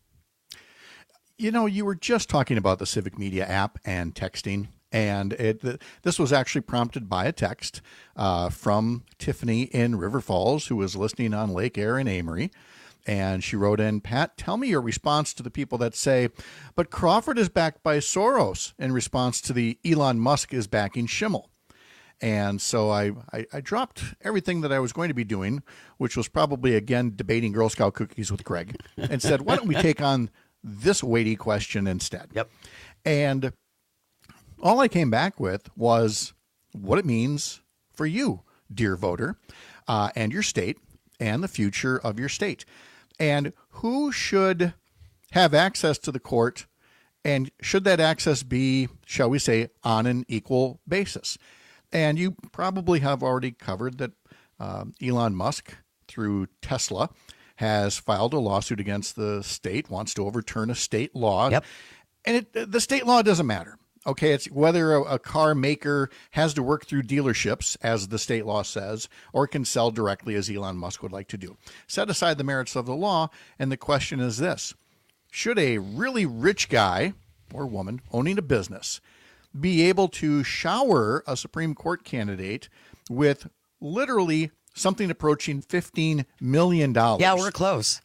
You know, you were just talking about the Civic Media app and texting, and it this was actually prompted by a text uh, from Tiffany in River Falls, who was listening on Lake Air in Amory. And she wrote in, "Pat, tell me your response to the people that say, but Crawford is backed by Soros in response to the Elon Musk is backing Schimmel." And so I, I, I dropped everything that I was going to be doing, which was probably, again, debating Girl Scout cookies with Greg, and said, why don't we take on this weighty question instead? Yep. And all I came back with was what it means for you, dear voter, uh, and your state, and the future of your state. And who should have access to the court, and should that access be, shall we say, on an equal basis? And you probably have already covered that um, Elon Musk, through Tesla, has filed a lawsuit against the state, wants to overturn a state law. Yep. And it, the state law doesn't matter. Okay, it's whether a, a car maker has to work through dealerships, as the state law says, or can sell directly, as Elon Musk would like to do. Set aside the merits of the law, and the question is this. Should a really rich guy or woman owning a business be able to shower a Supreme Court candidate with literally something approaching fifteen million dollars? Yeah, we're close.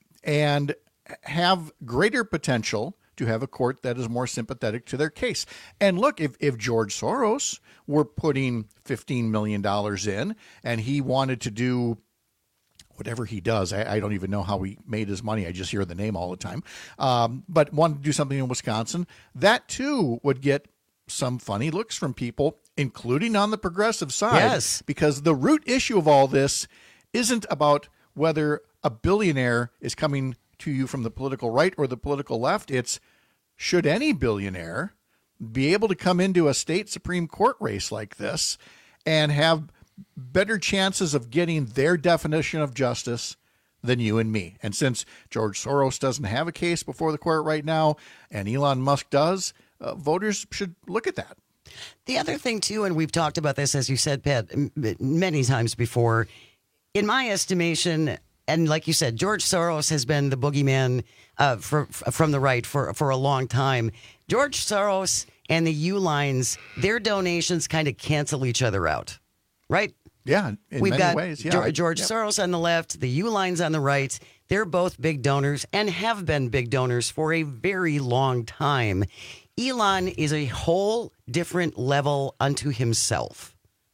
And have greater potential to have a court that is more sympathetic to their case. And look, if, if George Soros were putting fifteen million dollars in and he wanted to do whatever he does, I, I don't even know how he made his money. I just hear the name all the time. Um, but wanted to do something in Wisconsin, that too would get some funny looks from people, including on the progressive side. Yes. Because the root issue of all this isn't about whether a billionaire is coming to you from the political right or the political left. It's, should any billionaire be able to come into a state Supreme Court race like this and have better chances of getting their definition of justice than you and me? And since George Soros doesn't have a case before the court right now, and Elon Musk does, uh, voters should look at that. The other thing, too, and we've talked about this, as you said, Pat, m- many times before, in my estimation, and like you said, George Soros has been the boogeyman uh, for, from the right for, for a long time. George Soros and the U-Lines, their donations kind of cancel each other out, right? Yeah, in We've many got ways. Yeah, George, I- George yep. Soros on the left, the U-Lines on the right. They're both big donors and have been big donors for a very long time. Elon is a whole different level unto himself.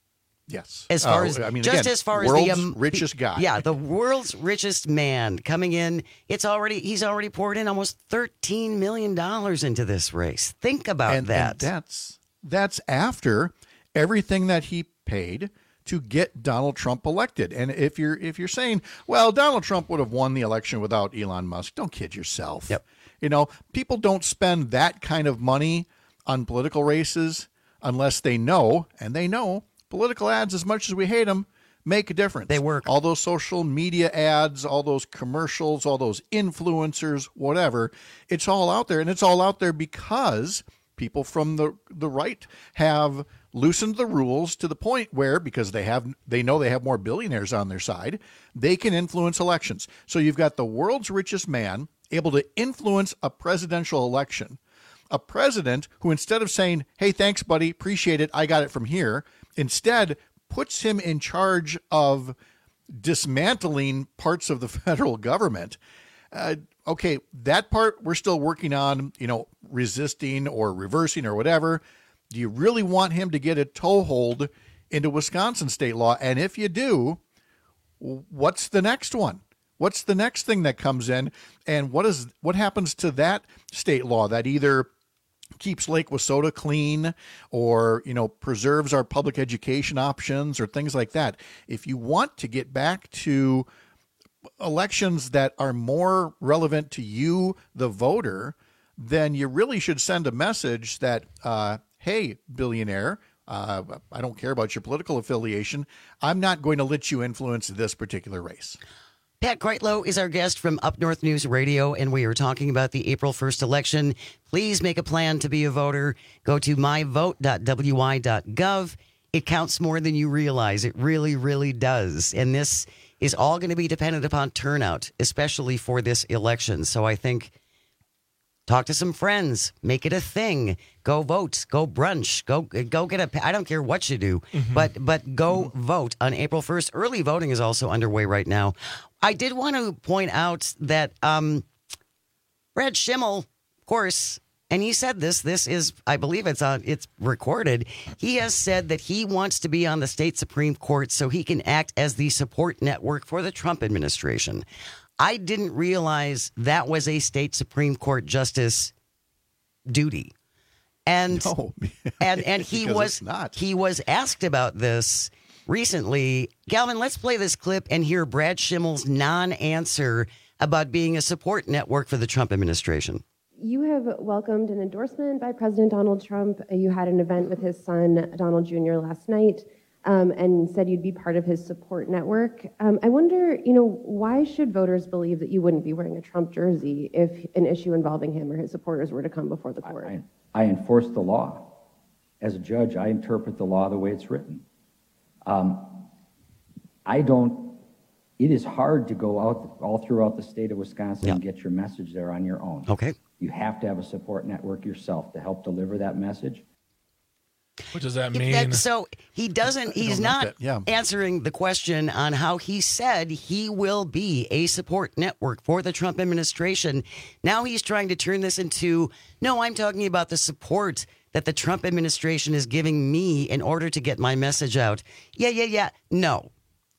Yes. As far Uh, as I mean, just again, as far as world's the um, richest guy. yeah, the world's richest man coming in. It's already he's already poured in almost thirteen million dollars into this race. Think about and, that. and that's that's after everything that he paid to get Donald Trump elected. And if you're if you're saying, well, Donald Trump would have won the election without Elon Musk, don't kid yourself. Yep. You know, people don't spend that kind of money on political races unless they know, and they know, political ads, as much as we hate them, make a difference. They work. All those social media ads, all those commercials, all those influencers, whatever, it's all out there. And it's all out there because people from the, the right have loosened the rules to the point where, because they have they know they have more billionaires on their side, they can influence elections. So you've got the world's richest man able to influence a presidential election. A president who, instead of saying, hey, thanks, buddy, appreciate it, I got it from here, instead puts him in charge of dismantling parts of the federal government. Uh, okay, that part we're still working on, you know, resisting or reversing or whatever. Do you really want him to get a toehold into Wisconsin state law? And if you do, what's the next one? What's the next thing that comes in? And what is what happens to that state law that either keeps Lake Wissota clean or, you know, preserves our public education options or things like that? If you want to get back to elections that are more relevant to you, the voter, then you really should send a message that, uh, hey, billionaire, uh, I don't care about your political affiliation. I'm not going to let you influence this particular race. Pat Kreitlow is our guest from Up North News Radio, and we are talking about the April first election. Please make a plan to be a voter. Go to my vote dot w y dot gov. It counts more than you realize. It really, really does. And this is all going to be dependent upon turnout, especially for this election. So I think talk to some friends, make it a thing. Go vote, go brunch, go go get a. I don't care what you do, mm-hmm. but but go mm-hmm. vote on April first. Early voting is also underway right now. I did want to point out that um, Brad Schimmel, of course, and he said this. This is, I believe, it's on. It's recorded. He has said that he wants to be on the state Supreme Court so he can act as the support network for the Trump administration. I didn't realize that was a state Supreme Court justice duty. And no, and and he was not. he was asked about this recently. Galvin, let's play this clip and hear Brad Schimmel's non-answer about being a support network for the Trump administration. You have welcomed an endorsement by President Donald Trump. You had an event with his son, Donald Junior, last night. um, and said you'd be part of his support network. Um, I wonder, you know, why should voters believe that you wouldn't be wearing a Trump jersey if an issue involving him or his supporters were to come before the court? I, I enforce the law. As a judge, I interpret the law the way it's written. Um, I don't, it is hard to go out all throughout the state of Wisconsin yeah. and get your message there on your own. Okay. You have to have a support network yourself to help deliver that message. What does that If mean? that- so he doesn't, he's know not that, yeah. answering the question on how he said he will be a support network for the Trump administration. Now he's trying to turn this into, no, I'm talking about the support that the Trump administration is giving me in order to get my message out. Yeah, yeah, yeah. No.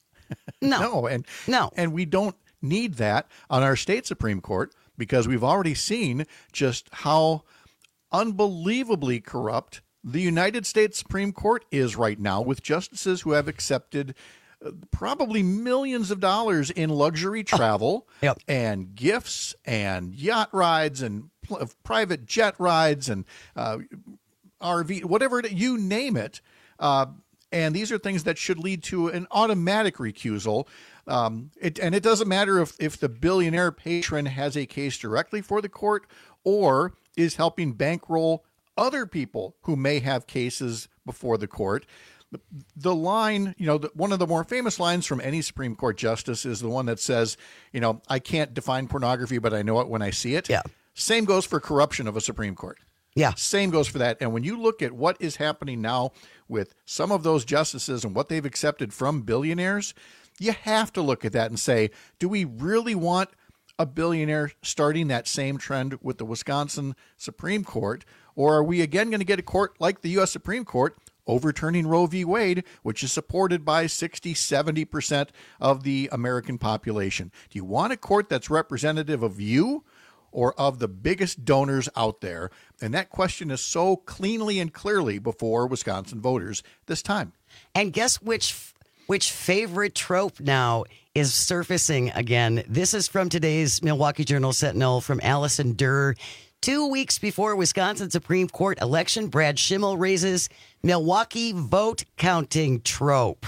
No. no, and no. And we don't need that on our state Supreme Court because we've already seen just how unbelievably corrupt the United States Supreme Court is right now, with justices who have accepted uh, probably millions of dollars in luxury travel oh, yep. and gifts and yacht rides and pl- private jet rides and uh, R V, whatever, it, you name it. Uh, and these are things that should lead to an automatic recusal. Um, it, and it doesn't matter if, if the billionaire patron has a case directly for the court or is helping bankroll other people who may have cases before the court. The, the line, you know, the, one of the more famous lines from any Supreme Court justice is the one that says, you know, I can't define pornography, but I know it when I see it. Yeah. Same goes for corruption of a Supreme Court. Yeah. Same goes for that. And when you look at what is happening now with some of those justices and what they've accepted from billionaires, you have to look at that and say, do we really want a billionaire starting that same trend with the Wisconsin Supreme Court? Or are we again going to get a court like the U S Supreme Court overturning Roe v. Wade, which is supported by sixty, seventy percent of the American population? Do you want a court that's representative of you or of the biggest donors out there? And that question is so cleanly and clearly before Wisconsin voters this time. And guess which which favorite trope now is surfacing again? This is from today's Milwaukee Journal Sentinel from Allison Durr. Two weeks before Wisconsin Supreme Court election, Brad Schimmel raises Milwaukee vote counting trope.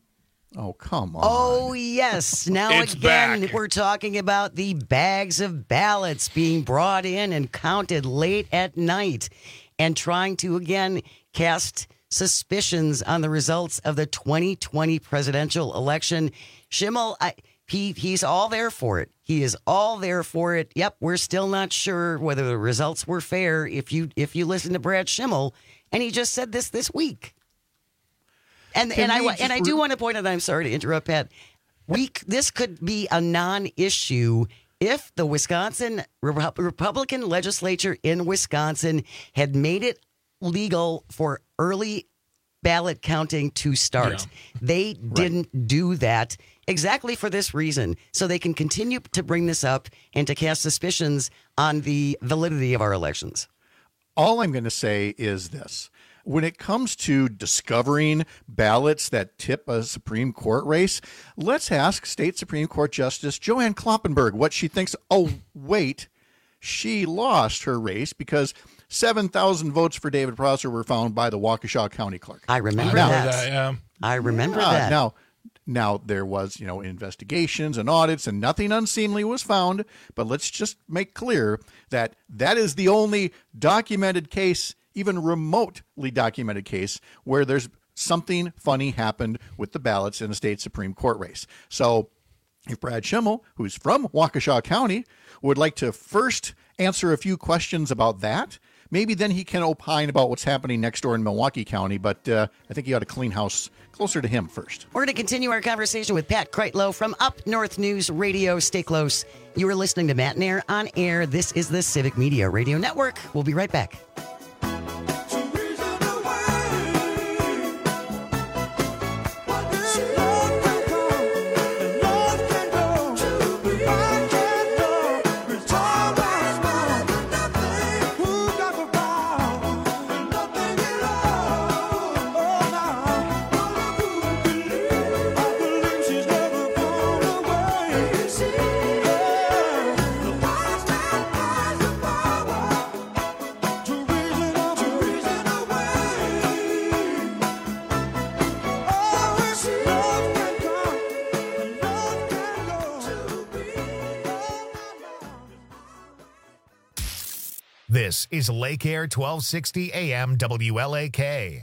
Oh, come on. Oh, yes. Now It's again, back. we're talking about the bags of ballots being brought in and counted late at night and trying to, again, cast suspicions on the results of the twenty twenty presidential election. Schimmel, I, he, he's all there for it. He is all there for it. Yep, we're still not sure whether the results were fair if you if you listen to Brad Schimmel, and he just said this this week. And Can and I we and just I do want to point out, I'm sorry to interrupt, Pat. We this could be a non-issue if the Wisconsin Rep- Republican legislature in Wisconsin had made it legal for early ballot counting to start. Yeah. They didn't do that exactly for this reason, so they can continue to bring this up and to cast suspicions on the validity of our elections. All I'm going to say is this. When it comes to discovering ballots that tip a Supreme Court race, let's ask State Supreme Court Justice Joanne Kloppenberg what she thinks. Oh, wait, she lost her race because seven thousand votes for David Prosser were found by the Waukesha County Clerk. I remember I that. remember that, yeah. I remember Uh, that. Now, now there was, you know, investigations and audits and nothing unseemly was found, but let's just make clear that that is the only documented case, even remotely documented case, where there's something funny happened with the ballots in a state Supreme Court race. So if Brad Schimmel, who's from Waukesha County, would like to first answer a few questions about that, maybe then he can opine about what's happening next door in Milwaukee County, but uh, I think he ought to clean house closer to him first. We're going to continue our conversation with Pat Kreitlow from Up North News Radio. Stay close. You are listening to Matt and Air on Air. This is the Civic Media Radio Network. We'll be right back. To This is Lake Air twelve sixty A M W L A K.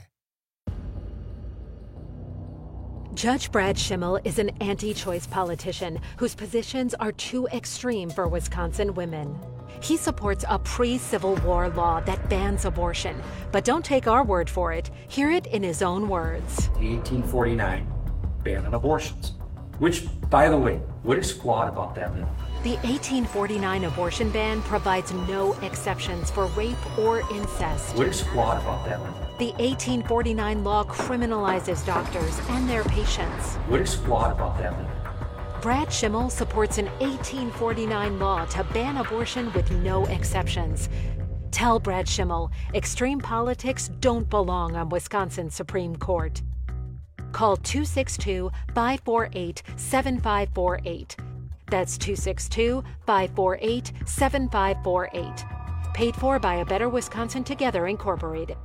Judge Brad Schimmel is an anti-choice politician whose positions are too extreme for Wisconsin women. He supports a pre-Civil War law that bans abortion. But don't take our word for it. Hear it in his own words. The eighteen forty-nine ban on abortions, which, by the way, what is flawed about that law? The eighteen forty-nine abortion ban provides no exceptions for rape or incest. What is flawed about that law? The eighteen forty-nine law criminalizes doctors and their patients. What is flawed about that law? Brad Schimmel supports an eighteen forty-nine law to ban abortion with no exceptions. Tell Brad Schimmel, extreme politics don't belong on Wisconsin's Supreme Court. Call two six two, five four eight, seven five four eight. That's two six two, five four eight, seven five four eight. Paid for by A Better Wisconsin Together, Incorporated.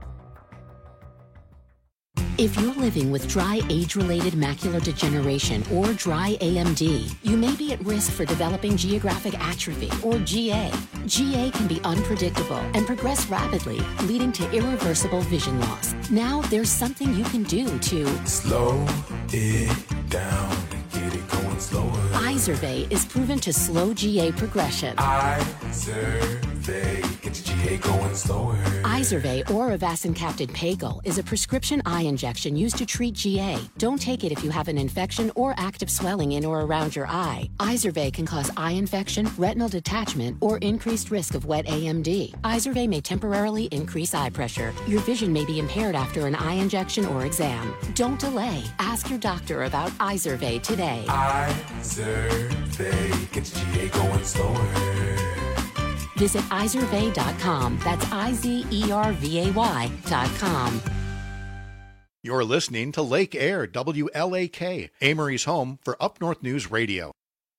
If you're living with dry age-related macular degeneration or dry A M D, you may be at risk for developing geographic atrophy or G A. G A can be unpredictable and progress rapidly, leading to irreversible vision loss. Now there's something you can do to slow it down and get it going slower. Izervay is proven to slow G A progression. Izervay gets G A going slower. Izervay or avacincaptad Pagel is a prescription eye injection used to treat G A. Don't take it if you have an infection or active swelling in or around your eye. Izervay can cause eye infection, retinal detachment, or increased risk of wet A M D. Izervay may temporarily increase eye pressure. Your vision may be impaired after an eye injection or exam. Don't delay. Ask your doctor about Izervay today. Izervay gets G A going slower. Visit Izervay dot com. That's I Z E R V A Y dot com. You're listening to Lake Air W L A K, Amory's home for Up North News Radio.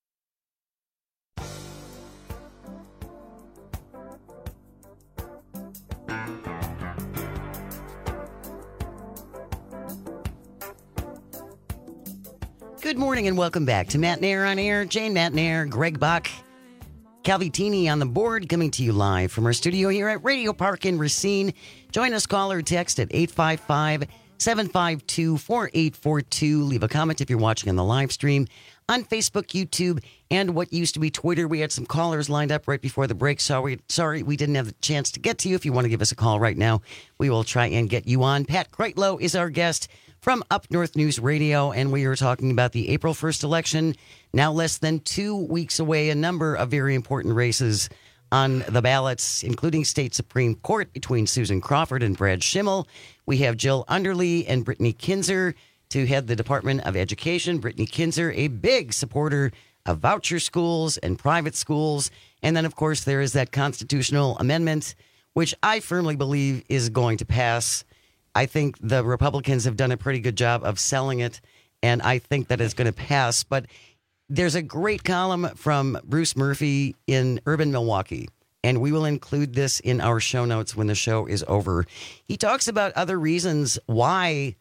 Good morning and welcome back to Matt Nair on Air. Jane Matt Nair, Greg Buck, Calvitini on the board, coming to you live from our studio here at Radio Park in Racine. Join us, call or text at eight five five, seven five two, four eight four two. Leave a comment if you're watching on the live stream on Facebook, YouTube, and what used to be Twitter. We had some callers lined up right before the break. Sorry, sorry we didn't have the chance to get to you. If you want to give us a call right now, we will try and get you on. Pat Kreitlow is our guest from Up North News Radio, and we are talking about the April first election, now less than two weeks away. A number of very important races on the ballots, including state Supreme Court between Susan Crawford and Brad Schimmel. We have Jill Underly and Brittany Kinzer to head the Department of Education. Brittany Kinzer, a big supporter of voucher schools and private schools. And then, of course, there is that constitutional amendment, which I firmly believe is going to pass. I think the Republicans have done a pretty good job of selling it, and I think that it's going to pass. But there's a great column from Bruce Murphy in Urban Milwaukee, and we will include this in our show notes when the show is over. He talks about other reasons why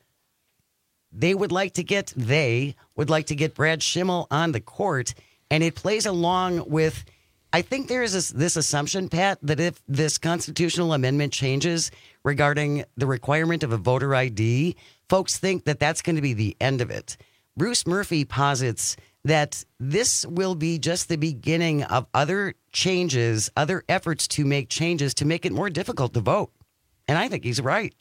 they would like to get, they would like to get Brad Schimmel on the court, and it plays along with, I think there is this, this assumption, Pat, that if this constitutional amendment changes regarding the requirement of a voter I D, folks think that that's going to be the end of it. Bruce Murphy posits that this will be just the beginning of other changes, other efforts to make changes to make it more difficult to vote. And I think he's right.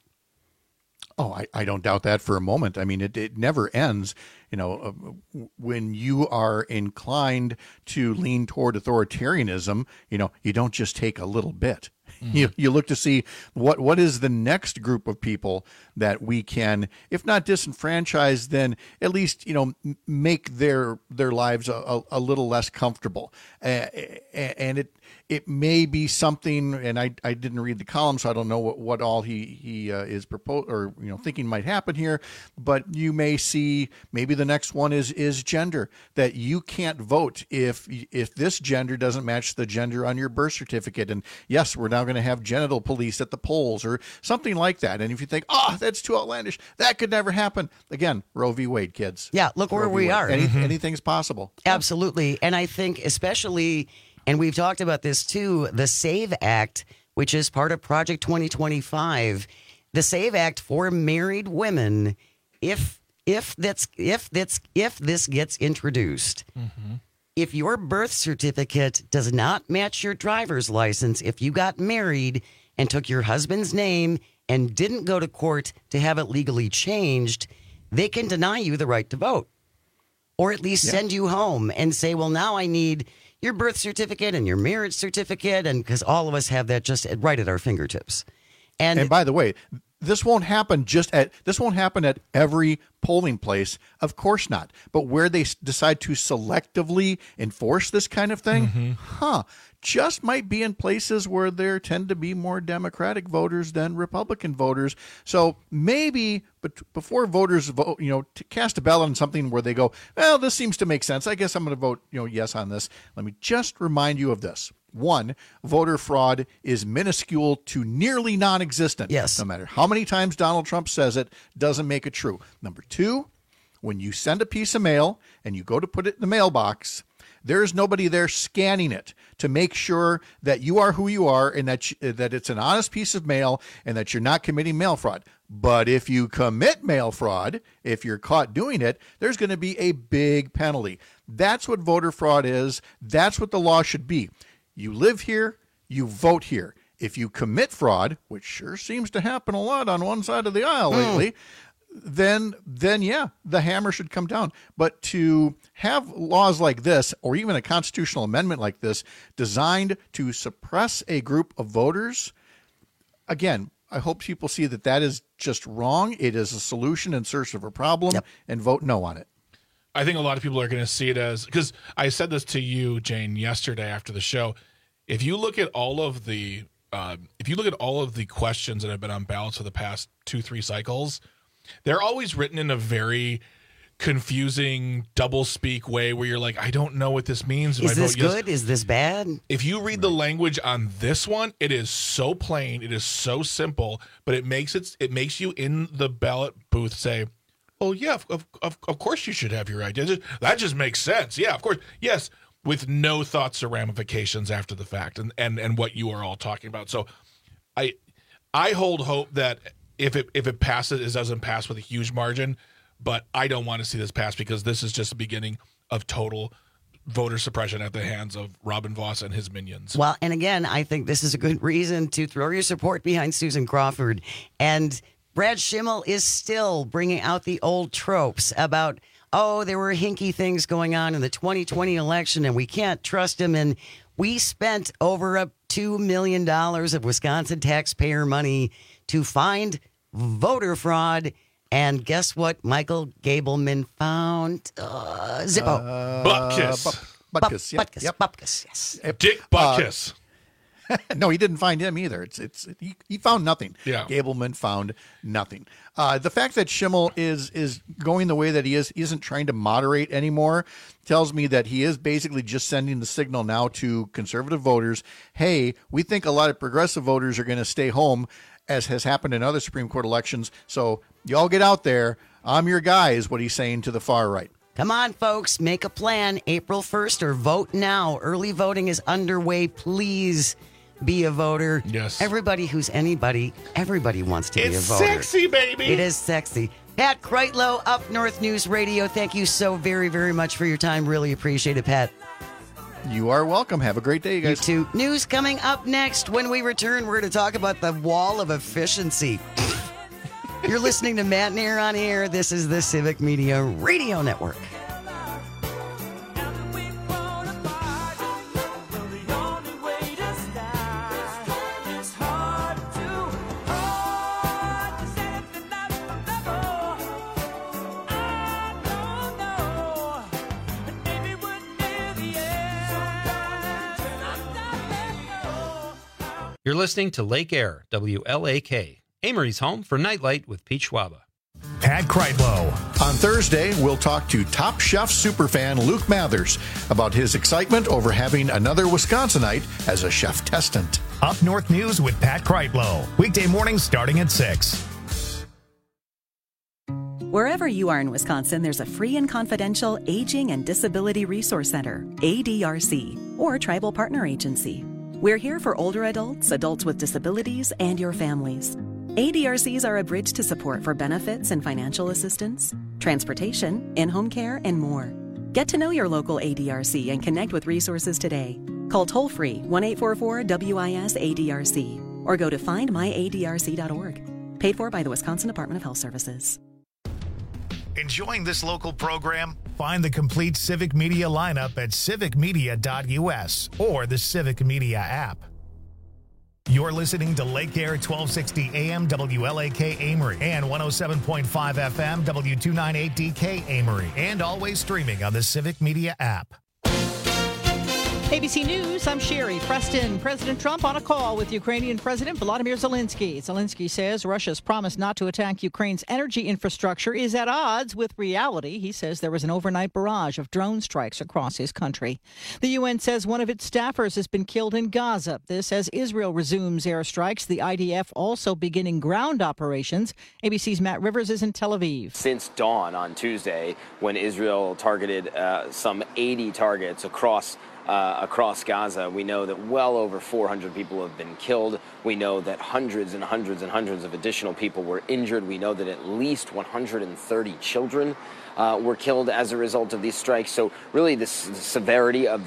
Oh, I, I don't doubt that for a moment. I mean, it, it never ends. You know, uh, when you are inclined to lean toward authoritarianism, you know, you don't just take a little bit. Mm-hmm. You you look to see what what is the next group of people that we can, if not disenfranchise, then at least, you know, make their their lives a, a, a little less comfortable. Uh, and it it may be something, and I, I didn't read the column, so I don't know what, what all he he uh, is propose or you know thinking might happen here. But you may see maybe the next one is is gender, that you can't vote if if this gender doesn't match the gender on your birth certificate. And yes, we're now going to have genital police at the polls or something like that. And if you think, oh, that's too outlandish, that could never happen. Again, Roe v. Wade, kids. Yeah, look where we are. Any, mm-hmm. Anything's possible. Absolutely. And I think especially, and we've talked about this too, the SAVE Act, which is part of Project twenty twenty-five, the SAVE Act for married women. If if that's if that's if this gets introduced, Mm-hmm. if your birth certificate does not match your driver's license, if you got married and took your husband's name and didn't go to court to have it legally changed, they can deny you the right to vote. Or at least Yeah. send you home and say, well, now I need your birth certificate and your marriage certificate, and because all of us have that just right at our fingertips. And, And by the way, this won't happen just at this won't happen at every polling place. Of course not. But where they s- decide to selectively enforce this kind of thing, Mhm. huh, just might be in places where there tend to be more Democratic voters than Republican voters. So maybe but before voters vote, you know, to cast a ballot on something where they go, well, this seems to make sense. I guess I'm going to vote, you know, yes on this. Let me just remind you of this. One, voter fraud is minuscule to nearly non-existent. Yes. No matter how many times Donald Trump says it, doesn't make it true. Number two, when you send a piece of mail and you go to put it in the mailbox, there is nobody there scanning it to make sure that you are who you are and that you, that it's an honest piece of mail and that you're not committing mail fraud. But if you commit mail fraud, if you're caught doing it, there's going to be a big penalty. That's what voter fraud is. That's what the law should be. You live here, you vote here. If you commit fraud, which sure seems to happen a lot on one side of the aisle lately, then then yeah, the hammer should come down. But to have laws like this, or even a constitutional amendment like this, designed to suppress a group of voters, again, I hope people see that that is just wrong. It is a solution in search of a problem, Yep. and vote no on it. I think a lot of people are going to see it as, because I said this to you, Jane, yesterday after the show. If you look at all of the, uh, if you look at all of the questions that have been on ballots for the past two, three cycles, they're always written in a very confusing double-speak way where you're like, I don't know what this means. If is I this vote yes- good? Is this bad? If you read the language on this one, it is so plain, it is so simple, but it makes it it makes you in the ballot booth say, "Oh yeah, of of, of course you should have your right." That just, that just makes sense. Yeah, of course. Yes, with no thoughts or ramifications after the fact, and and and what you are all talking about. So, I I hold hope that if it if it passes, it doesn't pass with a huge margin, but I don't want to see this pass because this is just the beginning of total voter suppression at the hands of Robin Vos and his minions. Well, and again, I think this is a good reason to throw your support behind Susan Crawford. And Brad Schimmel is still bringing out the old tropes about, oh, there were hinky things going on in the twenty twenty election and we can't trust him. And we spent over a two million dollars of Wisconsin taxpayer money to find voter fraud. And guess what Michael Gableman found? Uh, Zippo. Uh, Butkus. Bu- Butkus, yep, Butkus, yep. Butkus, yes. Dick Butkus. Uh, no, he didn't find him either. It's it's he, he found nothing. Yeah. Gableman found nothing. Uh, the fact that Schimmel is is going the way that he is, he isn't trying to moderate anymore, tells me that he is basically just sending the signal now to conservative voters, hey, we think a lot of progressive voters are going to stay home, as has happened in other Supreme Court elections. So y'all get out there. I'm your guy, is what he's saying to the far right. Come on, folks, make a plan. April first or vote now. Early voting is underway. Please be a voter. Yes. Everybody who's anybody, everybody wants to be a It's voter. sexy, baby. It is sexy. Pat Kreitlow, Up North News Radio. Thank you so very, very much for your time. Really appreciate it, Pat. You are welcome. Have a great day, you guys. You too. News coming up next. When we return, we're going to talk about the wall of efficiency. You're listening to Matt Nair on Air. This is the Civic Media Radio Network. You're listening to Lake Air, W L A K, Amory's home for Nightlight with Pete Schwaba. Pat Kreitlow. On Thursday, we'll talk to Top Chef superfan Luke Mathers about his excitement over having another Wisconsinite as a chef testant. Up North News with Pat Kreitlow. Weekday mornings starting at six. Wherever you are in Wisconsin, there's a free and confidential Aging and Disability Resource Center, A D R C, or Tribal Partner Agency. We're here for older adults, adults with disabilities, and your families. A D R Cs are a bridge to support for benefits and financial assistance, transportation, in-home care, and more. Get to know your local A D R C and connect with resources today. Call toll-free one eight four four W I S A D R C or go to find my A D R C dot org. Paid for by the Wisconsin Department of Health Services. Enjoying this local program? Find the complete Civic Media lineup at civic media dot U S or the Civic Media app. You're listening to Lake Air twelve sixty A M W L A K Amory and one oh seven point five F M W two ninety-eight D K Amory, and always streaming on the Civic Media app. A B C News, I'm Sherry Preston. President Trump on a call with Ukrainian President Volodymyr Zelensky. Zelensky says Russia's promise not to attack Ukraine's energy infrastructure is at odds with reality. He says there was an overnight barrage of drone strikes across his country. The U N says one of its staffers has been killed in Gaza. This as Israel resumes airstrikes. The I D F also beginning ground operations. A B C's Matt Rivers is in Tel Aviv. Since dawn on Tuesday, when Israel targeted uh, some eighty targets across Uh, across Gaza, we know that well over four hundred people have been killed. We know that hundreds and hundreds and hundreds of additional people were injured. We know that at least one hundred thirty children uh, were killed as a result of these strikes. So really, the, s- the severity of the